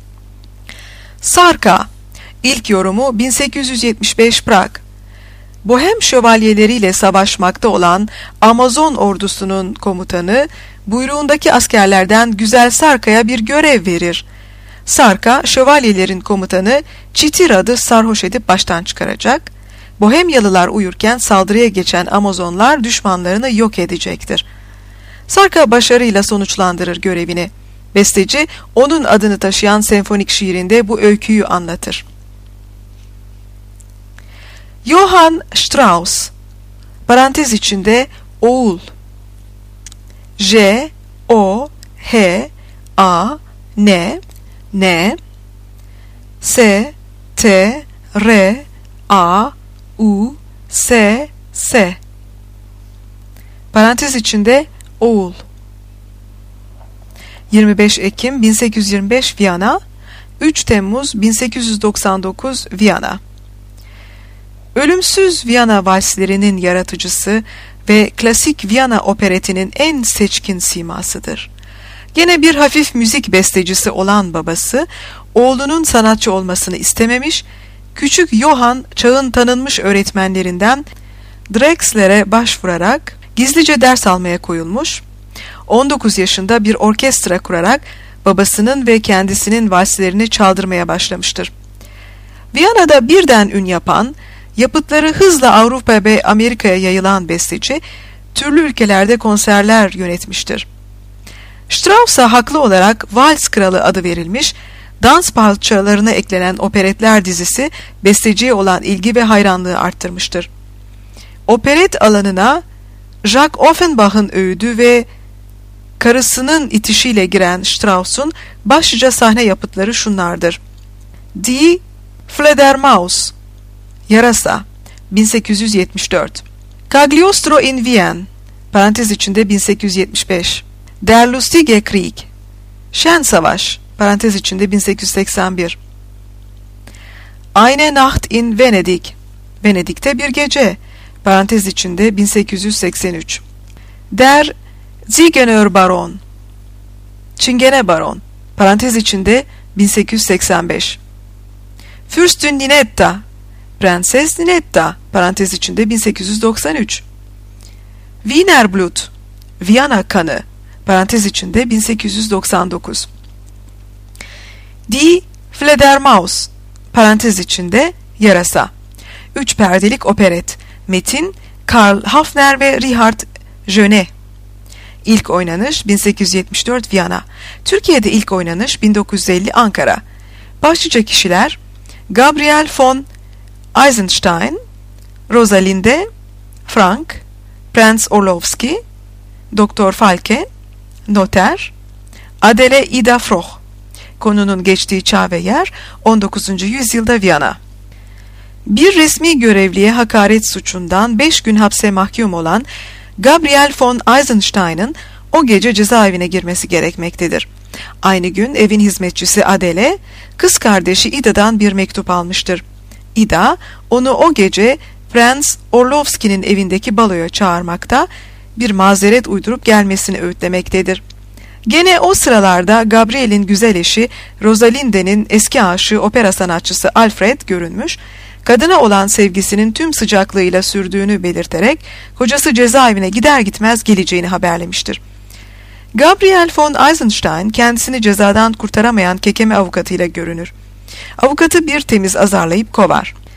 Sarka, ilk yorumu 1875 Prag. Bohem şövalyeleriyle savaşmakta olan Amazon ordusunun komutanı, buyruğundaki askerlerden Güzel Sarka'ya bir görev verir. Sarka, şövalyelerin komutanı Çitirad'ı sarhoş edip baştan çıkaracak. Bohemyalılar uyurken saldırıya geçen Amazonlar düşmanlarını yok edecektir. Sarka başarıyla sonuçlandırır görevini. Besteci, onun adını taşıyan senfonik şiirinde bu öyküyü anlatır. Johann Strauss, parantez içinde oğul, J, O, H, A, N, N, S, T, R, A, U, S, S, parantez içinde oğul. 25 Ekim 1825 Viyana, 3 Temmuz 1899 Viyana. Ölümsüz Viyana valslerinin yaratıcısı ve klasik Viyana operetinin en seçkin simasıdır. Gene bir hafif müzik bestecisi olan babası, oğlunun sanatçı olmasını istememiş, küçük Johann çağın tanınmış öğretmenlerinden Drexler'e başvurarak gizlice ders almaya koyulmuş, 19 yaşında bir orkestra kurarak babasının ve kendisinin valslerini çaldırmaya başlamıştır. Viyana'da birden ün yapan, yapıtları hızla Avrupa ve Amerika'ya yayılan besteci, türlü ülkelerde konserler yönetmiştir. Strauss'a haklı olarak Vals Kralı adı verilmiş, dans parçalarına eklenen operetler dizisi besteciye olan ilgi ve hayranlığı arttırmıştır. Operet alanına Jacques Offenbach'ın öğüdü ve karısının itişiyle giren Strauss'un başlıca sahne yapıtları şunlardır. Die Fledermaus, Yarasa, 1874. Cagliostro in Wien, parantez içinde 1875. Der lustige Krieg, Şen Savaş, parantez içinde 1881. Eine Nacht in Venedig, Venedik'te bir gece, parantez içinde 1883. Der Ziegener Baron, Çingene Baron, parantez içinde 1885. Fürstin Ninetta, Prenses Ninetta, parantez içinde 1893. Wiener Blut, Viyana Kanı, parantez içinde 1899. Die Fledermaus, parantez içinde Yarasa. 3 perdelik operet. Metin Karl Hafner ve Richard Jeunet. İlk oynanış 1874 Viyana. Türkiye'de ilk oynanış 1950 Ankara. Başlıca kişiler Gabriel von Eisenstein, Rosalinde, Frank, Prinz Orlowski, Doktor Falke, Noter, Adele Ida Froh. Konunun geçtiği çağ ve yer 19. yüzyılda Viyana. Bir resmi görevliye hakaret suçundan 5 gün hapse mahkum olan Gabriel von Eisenstein'ın o gece cezaevine girmesi gerekmektedir. Aynı gün evin hizmetçisi Adele, kız kardeşi Ida'dan bir mektup almıştır. Ida, onu o gece Prinz Orlowski'nin evindeki baloya çağırmakta, bir mazeret uydurup gelmesini öğütlemektedir. Gene o sıralarda Gabriel'in güzel eşi Rosalinde'nin eski aşığı opera sanatçısı Alfred görünmüş, kadına olan sevgisinin tüm sıcaklığıyla sürdüğünü belirterek kocası cezaevine gider gitmez geleceğini haberlemiştir. Gabriel von Eisenstein kendisini cezadan kurtaramayan kekeme avukatıyla görünür. Avukatı bir temiz azarlayıp kovar.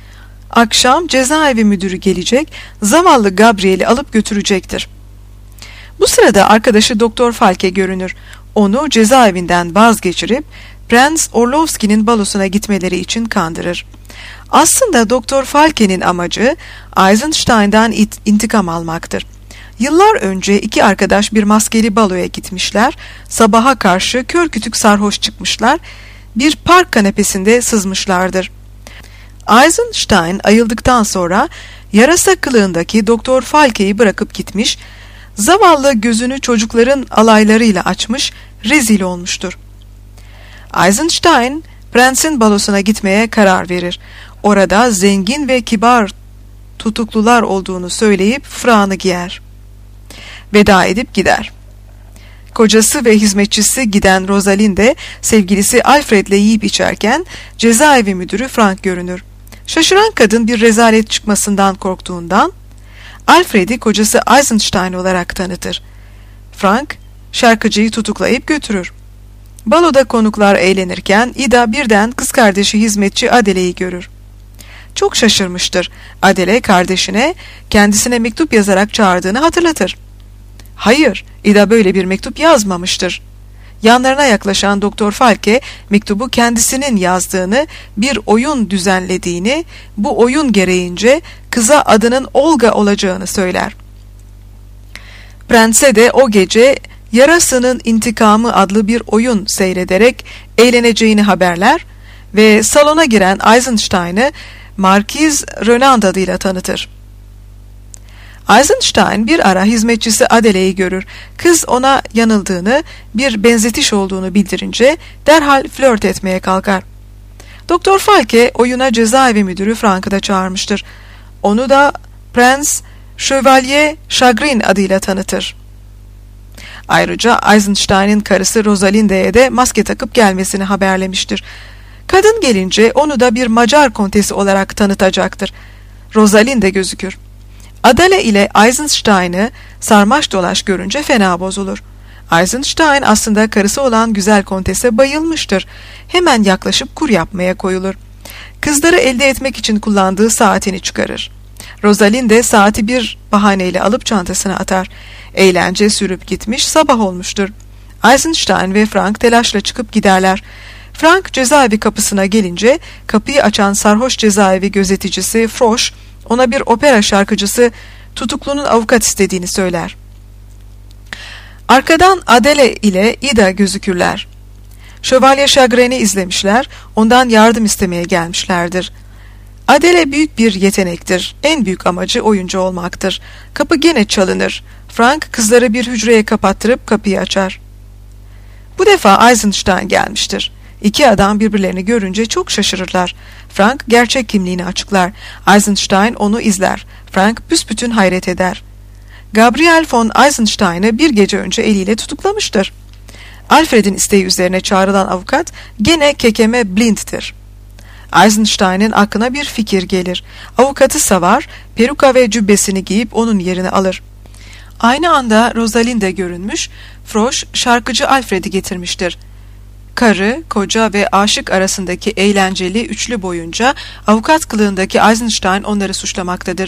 Akşam cezaevi müdürü gelecek, zavallı Gabriel'i alıp götürecektir. Bu sırada arkadaşı Doktor Falke görünür. Onu cezaevinden vazgeçirip Prens Orlovski'nin balosuna gitmeleri için kandırır. Aslında Doktor Falke'nin amacı Eisenstein'dan intikam almaktır. Yıllar önce iki arkadaş bir maskeli baloya gitmişler, sabaha karşı kör kütük sarhoş çıkmışlar, bir park kanepesinde sızmışlardır. Eisenstein ayıldıktan sonra yarasa kılığındaki Doktor Falke'yi bırakıp gitmiş, zavallı gözünü çocukların alaylarıyla açmış, rezil olmuştur. Eisenstein, prensin balosuna gitmeye karar verir. Orada zengin ve kibar tutuklular olduğunu söyleyip frağını giyer. Veda edip gider. Kocası ve hizmetçisi giden Rosalinde, sevgilisi Alfred'le yiyip içerken cezaevi müdürü Frank görünür. Şaşıran kadın bir rezalet çıkmasından korktuğundan Alfred'i kocası Eisenstein olarak tanıtır. Frank, şarkıcıyı tutuklayıp götürür. Baloda konuklar eğlenirken Ida birden kız kardeşi hizmetçi Adele'yi görür. Çok şaşırmıştır. Adele kardeşine kendisine mektup yazarak çağırdığını hatırlatır. Hayır, Ida böyle bir mektup yazmamıştır. Yanlarına yaklaşan Doktor Falke mektubu kendisinin yazdığını, bir oyun düzenlediğini, bu oyun gereğince kıza adının Olga olacağını söyler. Prense de o gece Yarasının İntikamı adlı bir oyun seyrederek eğleneceğini haberler ve salona giren Eisenstein'ı Markiz Rönand adıyla tanıtır. Eisenstein bir ara hizmetçisi Adele'yi görür. Kız ona yanıldığını, bir benzetiş olduğunu bildirince derhal flört etmeye kalkar. Doktor Falke oyuna cezaevi müdürü Frank'ı da çağırmıştır. Onu da Prens Chevalier Chagrin adıyla tanıtır. Ayrıca Eisenstein'in karısı Rosalinde'ye de maske takıp gelmesini haberlemiştir. Kadın gelince onu da bir Macar kontesi olarak tanıtacaktır. Rosalinde gözükür. Adele ile Eisenstein'ı sarmaş dolaş görünce fena bozulur. Eisenstein aslında karısı olan güzel kontese bayılmıştır. Hemen yaklaşıp kur yapmaya koyulur. Kızları elde etmek için kullandığı saatini çıkarır. Rosalinde saati bir bahaneyle alıp çantasına atar. Eğlence sürüp gitmiş, sabah olmuştur. Eisenstein ve Frank telaşla çıkıp giderler. Frank cezaevi kapısına gelince kapıyı açan sarhoş cezaevi gözeticisi Frosch ona bir opera şarkıcısı tutuklunun avukat istediğini söyler. Arkadan Adele ile Ida gözükürler. Şövalye Chagrin'i izlemişler, ondan yardım istemeye gelmişlerdir. Adele büyük bir yetenektir. En büyük amacı oyuncu olmaktır. Kapı gene çalınır. Frank kızları bir hücreye kapattırıp kapıyı açar. Bu defa Eisenstein gelmiştir. İki adam birbirlerini görünce çok şaşırırlar. Frank gerçek kimliğini açıklar. Eisenstein onu izler. Frank büsbütün hayret eder. Gabriel von Eisenstein'ı bir gece önce eliyle tutuklamıştır. Alfred'in isteği üzerine çağrılan avukat gene kekeme Blind'tir. Eisenstein'in aklına bir fikir gelir. Avukatı savar, peruka ve cübbesini giyip onun yerini alır. Aynı anda Rosalinde görünmüş, Frosch şarkıcı Alfred'i getirmiştir. Karı, koca ve aşık arasındaki eğlenceli üçlü boyunca avukat kılığındaki Eisenstein onları suçlamaktadır.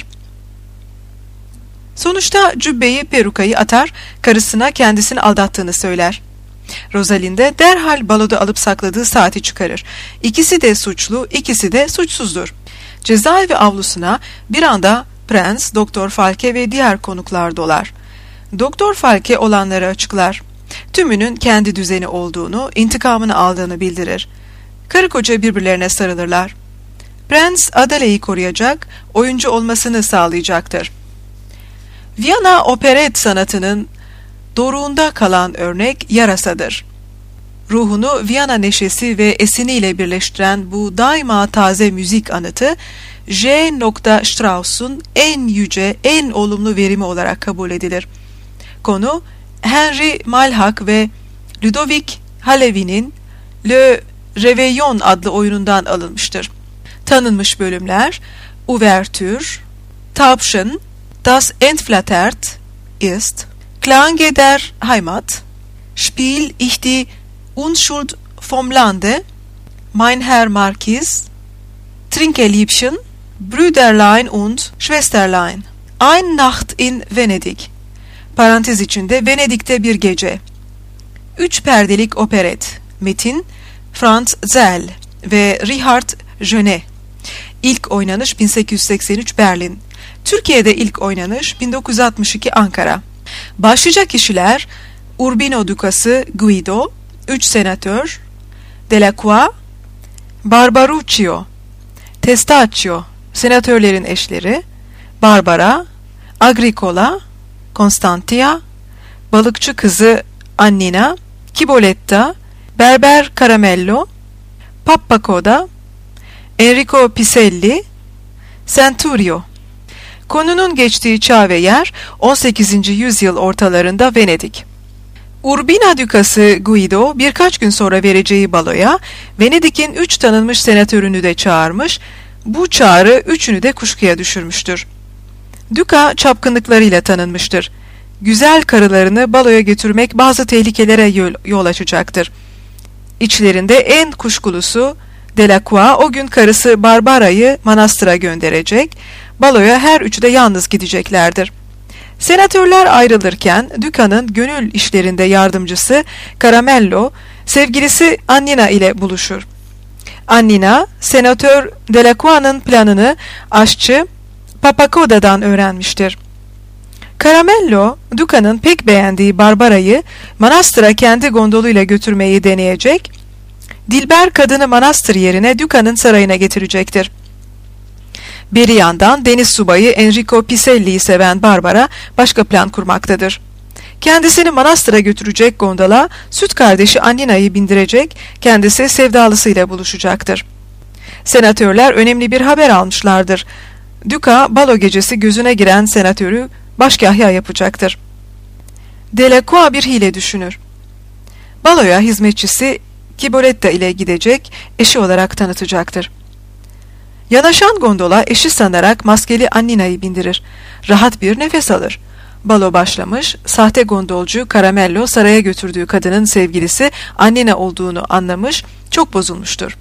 Sonuçta cübbeyi, perukayı atar, karısına kendisini aldattığını söyler. Rosalinde derhal baloda alıp sakladığı saati çıkarır. İkisi de suçlu, ikisi de suçsuzdur. Cezaevi avlusuna bir anda Prens, Doktor Falke ve diğer konuklar dolar. Doktor Falke olanları açıklar. Tümünün kendi düzeni olduğunu, intikamını aldığını bildirir. Karı koca birbirlerine sarılırlar. Prens Adele'yi koruyacak, oyuncu olmasını sağlayacaktır. Viyana operet sanatının doruğunda kalan örnek Yarasa'dır. Ruhunu Viyana neşesi ve esiniyle birleştiren bu daima taze müzik anıtı, J. Strauss'un en yüce, en olumlu verimi olarak kabul edilir. Konu, Henry Malhak ve Ludovic Halevy'nin Le Réveillon adlı oyunundan alınmıştır. Tanınmış bölümler, Ouvertür, Taubchen, Das entflattert ist, Klange der Heimat, Spiel ich die Unschuld vom Lande, Mein Herr Marquis, Trinkeliebchen, Brüderlein und Schwesterlein. Eine Nacht in Venedig. Parantez içinde Venedik'te bir gece. 3 perdelik operet. Metin Franz Zell ve Richard Jeunet. İlk oynanış 1883 Berlin. Türkiye'de ilk oynanış 1962 Ankara. Başlıca kişiler Urbino Dukası Guido, 3 senatör, Delacroix, Barbaruccio, Testaccio, senatörlerin eşleri, Barbara, Agricola, Constantia, balıkçı kızı Annina, Ciboletta, Berber Caramello, Pappacoda, Enrico Piselli, Centurio. Konunun geçtiği çağ ve yer 18. yüzyıl ortalarında Venedik. Urbino Dukası Guido birkaç gün sonra vereceği baloya Venedik'in 3 tanınmış senatörünü de çağırmış, bu çağrı üçünü de kuşkuya düşürmüştür. Duka çapkınlıklarıyla tanınmıştır. Güzel karılarını baloya götürmek bazı tehlikelere yol açacaktır. İçlerinde en kuşkulusu Delacroix o gün karısı Barbara'yı manastıra gönderecek, baloya her üçü de yalnız gideceklerdir. Senatörler ayrılırken Duka'nın gönül işlerinde yardımcısı Caramello, sevgilisi Annina ile buluşur. Annina, senatör Delacroix'ın planını aşçı Pappacoda'dan öğrenmiştir. Caramello, Duka'nın pek beğendiği Barbara'yı manastıra kendi gondoluyla götürmeyi deneyecek, dilber kadını manastır yerine Duka'nın sarayına getirecektir. Bir yandan deniz subayı Enrico Piselli'yi seven Barbara başka plan kurmaktadır. Kendisini manastıra götürecek gondola süt kardeşi Annina'yı bindirecek, kendisi sevdalısıyla buluşacaktır. Senatörler önemli bir haber almışlardır. Duka balo gecesi gözüne giren senatörü başkahya yapacaktır. Delacroix bir hile düşünür. Baloya hizmetçisi Ciboletta ile gidecek, eşi olarak tanıtacaktır. Yanaşan gondola eşi sanarak maskeli Annina'yı bindirir. Rahat bir nefes alır. Balo başlamış, sahte gondolcu Caramello saraya götürdüğü kadının sevgilisi Annina olduğunu anlamış, çok bozulmuştur.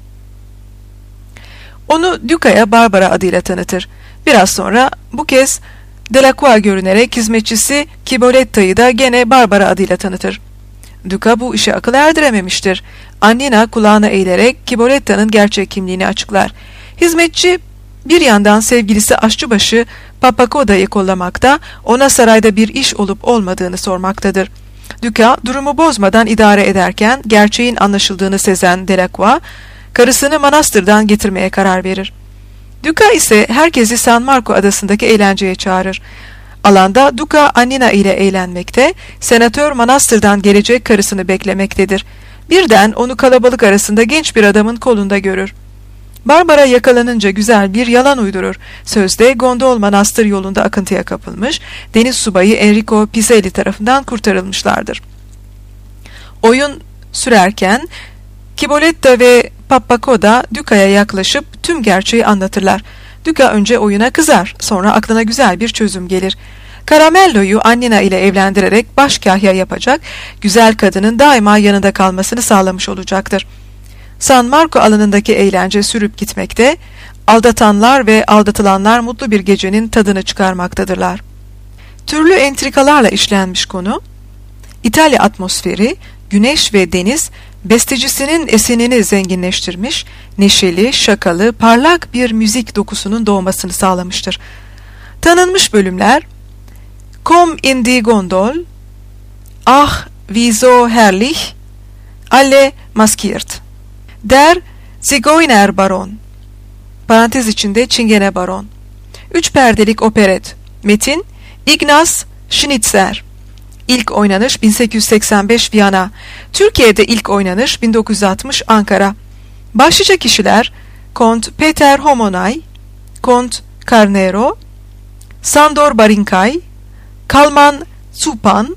Onu Duka'ya Barbara adıyla tanıtır. Biraz sonra bu kez Delacroix görünerek hizmetçisi Ciboletta'yı da gene Barbara adıyla tanıtır. Duka bu işe akıl erdirememiştir. Annina kulağına eğilerek Ciboletta'nın gerçek kimliğini açıklar. Hizmetçi bir yandan sevgilisi aşçıbaşı Pappacoda'yı kollamakta, ona sarayda bir iş olup olmadığını sormaktadır. Duka durumu bozmadan idare ederken gerçeğin anlaşıldığını sezen Delacroix, karısını manastırdan getirmeye karar verir. Duka ise herkesi San Marco adasındaki eğlenceye çağırır. Alanda Duka Annina ile eğlenmekte, senatör manastırdan gelecek karısını beklemektedir. Birden onu kalabalık arasında genç bir adamın kolunda görür. Barbara yakalanınca güzel bir yalan uydurur. Sözde gondol manastır yolunda akıntıya kapılmış, deniz subayı Enrico Piselli tarafından kurtarılmışlardır. Oyun sürerken Ciboletta ve Pappacoda Duka'ya yaklaşıp tüm gerçeği anlatırlar. Duka önce oyuna kızar, sonra aklına güzel bir çözüm gelir. Caramello'yu Annina ile evlendirerek başkahya yapacak, güzel kadının daima yanında kalmasını sağlamış olacaktır. San Marco alanındaki eğlence sürüp gitmekte, aldatanlar ve aldatılanlar mutlu bir gecenin tadını çıkarmaktadırlar. Türlü entrikalarla işlenmiş konu, İtalya atmosferi, güneş ve deniz, bestecisinin esenini zenginleştirmiş, neşeli, şakalı, parlak bir müzik dokusunun doğmasını sağlamıştır. Tanınmış bölümler, Komm in die Gondol, Ach, wie so herrlich, Alle maskiert, Der Zigeuner Baron, parantez içinde Çingene Baron, 3 perdelik operet, metin Ignaz Schnitzer. İlk oynanış 1885 Viyana. Türkiye'de ilk oynanış 1960 Ankara. Başlıca kişiler Kont Peter Homonay, Kont Carnero, Sandor Barinkay, Kalman Zupan,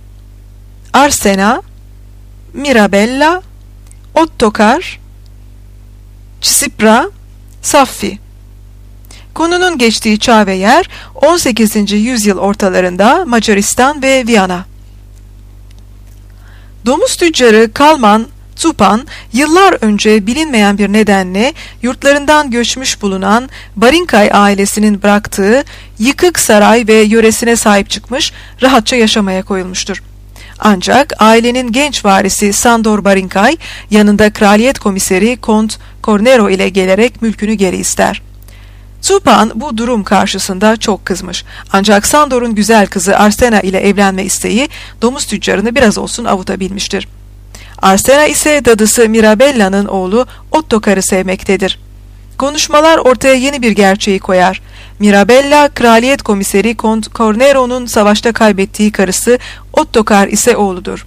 Arsena, Mirabella, Ottokar, Çisipra, Saffi. Konunun geçtiği çağ ve yer 18. yüzyıl ortalarında Macaristan ve Viyana. Domuz tüccarı Kalman Zupan, yıllar önce bilinmeyen bir nedenle yurtlarından göçmüş bulunan Barinkay ailesinin bıraktığı yıkık saray ve yöresine sahip çıkmış, rahatça yaşamaya koyulmuştur. Ancak ailenin genç varisi Sandor Barinkay, yanında kraliyet komiseri Kont Cornero ile gelerek mülkünü geri ister. Zupan bu durum karşısında çok kızmış. Ancak Sandor'un güzel kızı Arsena ile evlenme isteği domuz tüccarını biraz olsun avutabilmiştir. Arsena ise dadısı Mirabella'nın oğlu Ottokar'ı sevmektedir. Konuşmalar ortaya yeni bir gerçeği koyar. Mirabella, kraliyet komiseri Kont Cornero'nun savaşta kaybettiği karısı, Ottokar ise oğludur.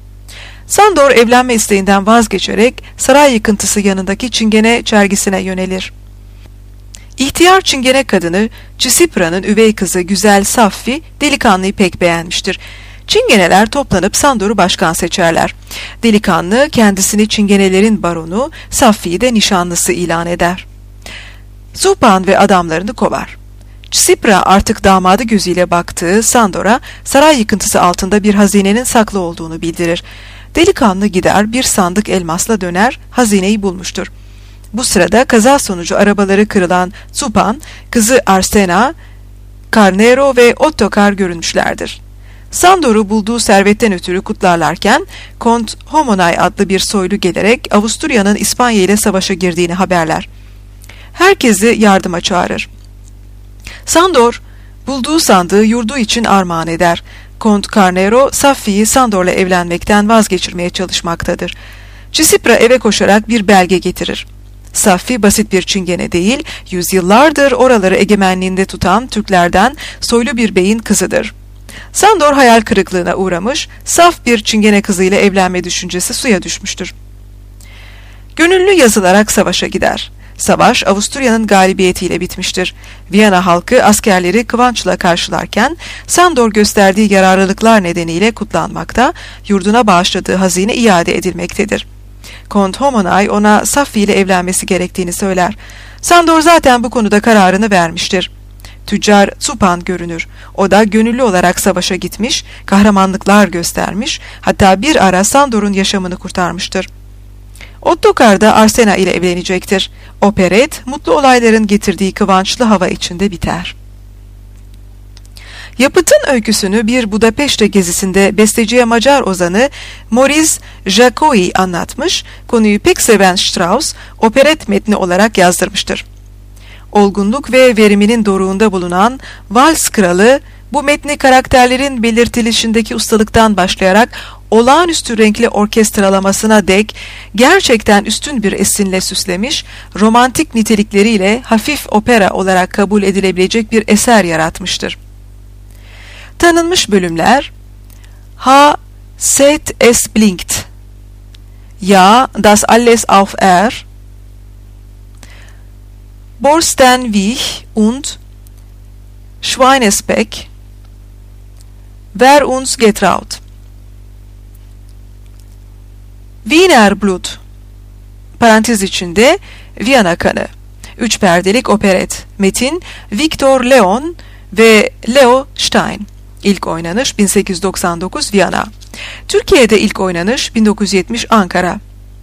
Sandor evlenme isteğinden vazgeçerek saray yıkıntısı yanındaki çingene çergisine yönelir. İhtiyar çingene kadını Chisipra'nın üvey kızı güzel Saffi delikanlıyı pek beğenmiştir. Çingeneler toplanıp Sandor'u başkan seçerler. Delikanlı kendisini çingenelerin baronu, Saffi'yi de nişanlısı ilan eder. Zupan ve adamlarını kovar. Chisipra artık damadı gözüyle baktığı Sandor'a saray yıkıntısı altında bir hazinenin saklı olduğunu bildirir. Delikanlı gider bir sandık elmasla döner, hazineyi bulmuştur. Bu sırada kaza sonucu arabaları kırılan Zupan, kızı Arsena, Carnero ve Ottokar görünmüşlerdir. Sandor'u bulduğu servetten ötürü kutlarlarken Kont Homonay adlı bir soylu gelerek Avusturya'nın İspanya ile savaşa girdiğini haberler. Herkesi yardıma çağırır. Sandor bulduğu sandığı yurdu için armağan eder. Kont Carnero, Saffi'yi Sandor'la evlenmekten vazgeçirmeye çalışmaktadır. Chisipra eve koşarak bir belge getirir. Saffi basit bir çingene değil, yüzyıllardır oraları egemenliğinde tutan Türklerden soylu bir beyin kızıdır. Sandor hayal kırıklığına uğramış, saf bir çingene kızıyla evlenme düşüncesi suya düşmüştür. Gönüllü yazılarak savaşa gider. Savaş Avusturya'nın galibiyetiyle bitmiştir. Viyana halkı askerleri kıvançla karşılarken Sandor gösterdiği yararlılıklar nedeniyle kutlanmakta, yurduna bağışladığı hazine iade edilmektedir. Kont Homonay ona Saffi ile evlenmesi gerektiğini söyler. Sandor zaten bu konuda kararını vermiştir. Tüccar Zupan görünür. O da gönüllü olarak savaşa gitmiş, kahramanlıklar göstermiş, hatta bir ara Sandor'un yaşamını kurtarmıştır. Ottokar da Arsena ile evlenecektir. Operet, mutlu olayların getirdiği kıvançlı hava içinde biter. Yapıtın öyküsünü bir Budapeşte gezisinde besteciye Macar ozanı Maurice Jacquot anlatmış, konuyu pek seven Strauss, operet metni olarak yazdırmıştır. Olgunluk ve veriminin doruğunda bulunan Vals Kralı, bu metni karakterlerin belirtilişindeki ustalıktan başlayarak olağanüstü renkli orkestralamasına dek gerçekten üstün bir esinle süslemiş, romantik nitelikleriyle hafif opera olarak kabul edilebilecek bir eser yaratmıştır. Tanınmış bölümler: Ha set es blinkt, Ja, das alles auf Borstenweg und Schweinesbeck, Wer uns getraut, Wiener Blut, parantez içinde Viyana Kanı, 3 perdelik operet, metin Victor Leon ve Leo Stein. İlk oynanış 1899 Viyana. Türkiye'de ilk oynanış 1970 Ankara.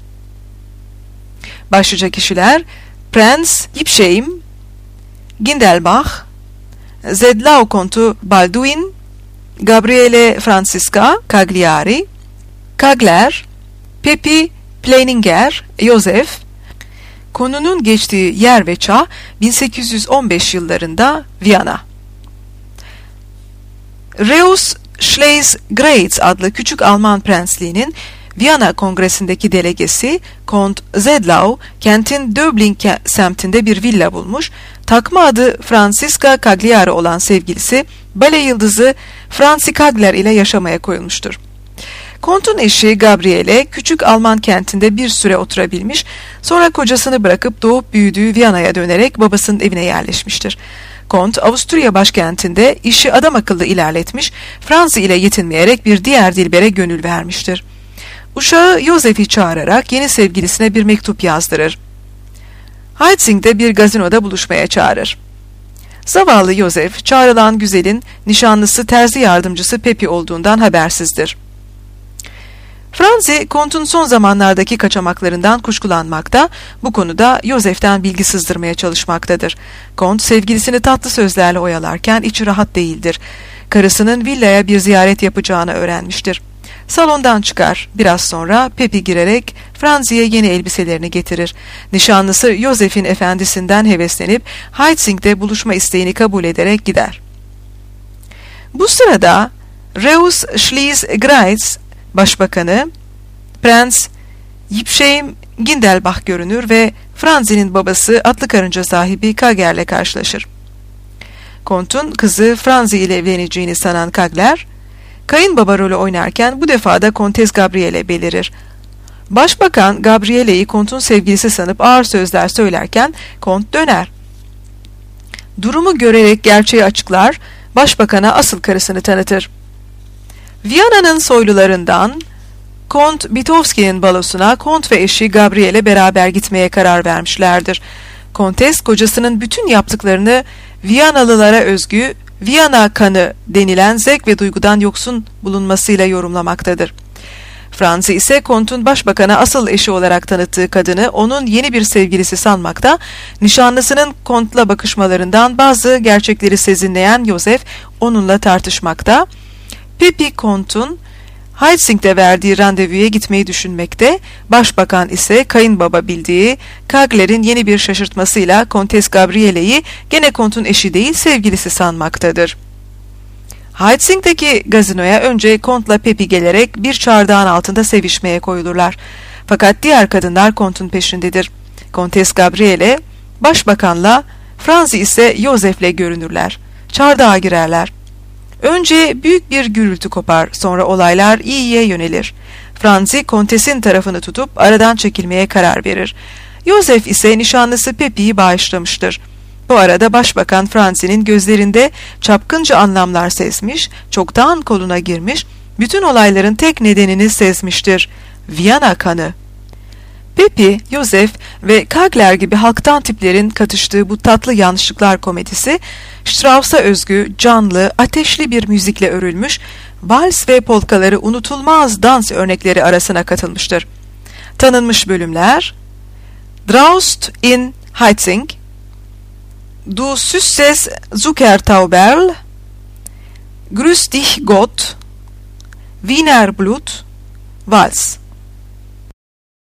Başlıca kişiler: Prens Yipşeim, Gindelbach, Zedlao Kontu Balduin, Gabriele Francisca Cagliari, Kagler, Pepi Pleininger, Joseph. Konunun geçtiği yer ve çağ 1815 yıllarında Viyana. Reus Schleiz-Gratz adlı küçük Alman prensliğinin Viyana Kongresi'ndeki delegesi Kont Zedlau, kentin Döbling semtinde bir villa bulmuş, takma adı Francisca Cagliari olan sevgilisi, bale yıldızı Franzi Kagler ile yaşamaya koyulmuştur. Kont'un eşi Gabriele, küçük Alman kentinde bir süre oturabilmiş, sonra kocasını bırakıp doğup büyüdüğü Viyana'ya dönerek babasının evine yerleşmiştir. Kont, Avusturya başkentinde işi adam akıllı ilerletmiş, Franzi ile yetinmeyerek bir diğer dilbere gönül vermiştir. Uşağı Joseph'i çağırarak yeni sevgilisine bir mektup yazdırır. Heitzing'de bir gazinoda buluşmaya çağırır. Zavallı Joseph, çağrılan güzelin nişanlısı terzi yardımcısı Pepi olduğundan habersizdir. Franzi, Kont'un son zamanlardaki kaçamaklarından kuşkulanmakta, bu konuda Joseph'ten bilgi sızdırmaya çalışmaktadır. Kont, sevgilisini tatlı sözlerle oyalarken içi rahat değildir. Karısının villaya bir ziyaret yapacağını öğrenmiştir. Salondan çıkar. Biraz sonra Pepi girerek Franzi'ye yeni elbiselerini getirir. Nişanlısı Joseph'in efendisinden heveslenip Heitzing'de buluşma isteğini kabul ederek gider. Bu sırada Reus Schleswig Başbakanı Prens Yipşeim Gindelbach görünür ve Franzi'nin babası atlı karınca sahibi Kager'le karşılaşır. Kont'un kızı Franzi ile evleneceğini sanan Kagler, kayınbaba rolü oynarken bu defa da Kontes Gabriele belirir. Başbakan Gabriele'yi Kont'un sevgilisi sanıp ağır sözler söylerken Kont döner. Durumu görerek gerçeği açıklar, başbakana asıl karısını tanıtır. Viyana'nın soylularından Kont Bitowski'nin balosuna Kont ve eşi Gabriele beraber gitmeye karar vermişlerdir. Kontes kocasının bütün yaptıklarını Viyanalılara özgü Viyana kanı denilen zevk ve duygudan yoksun bulunmasıyla yorumlamaktadır. Franzi ise Kont'un başbakana asıl eşi olarak tanıttığı kadını onun yeni bir sevgilisi sanmakta, nişanlısının Kont'la bakışmalarından bazı gerçekleri sezinleyen Joseph onunla tartışmakta. Pepi Kont'un Heitzing'de verdiği randevuya gitmeyi düşünmekte, başbakan ise kayınbaba bildiği Kagler'in yeni bir şaşırtmasıyla Kontes Gabriele'yi gene Kont'un eşi değil sevgilisi sanmaktadır. Heitzing'deki gazinoya önce Kont'la Pepi gelerek bir çardağın altında sevişmeye koyulurlar. Fakat diğer kadınlar Kont'un peşindedir. Kontes Gabriele başbakanla, Franzi ise Joseph'le görünürler. Çardağa girerler. Önce büyük bir gürültü kopar, sonra olaylar iyiye yönelir. Franzi, Kontes'in tarafını tutup aradan çekilmeye karar verir. Joseph ise nişanlısı Pepi'yi bağışlamıştır. Bu arada başbakan Franzi'nin gözlerinde çapkınca anlamlar sezmiş, çoktan koluna girmiş, bütün olayların tek nedenini sezmiştir. Viyana kanı. Pepi, Joseph ve Kagler gibi halktan tiplerin katıştığı bu tatlı yanlışlıklar komedisi, Strauss'a özgü, canlı, ateşli bir müzikle örülmüş, vals ve polkaları unutulmaz dans örnekleri arasına katılmıştır. Tanınmış bölümler: Draust in Heitzing, Du süßes Zuckertauberl, Grüß dich Gott, Wiener Blut, Vals.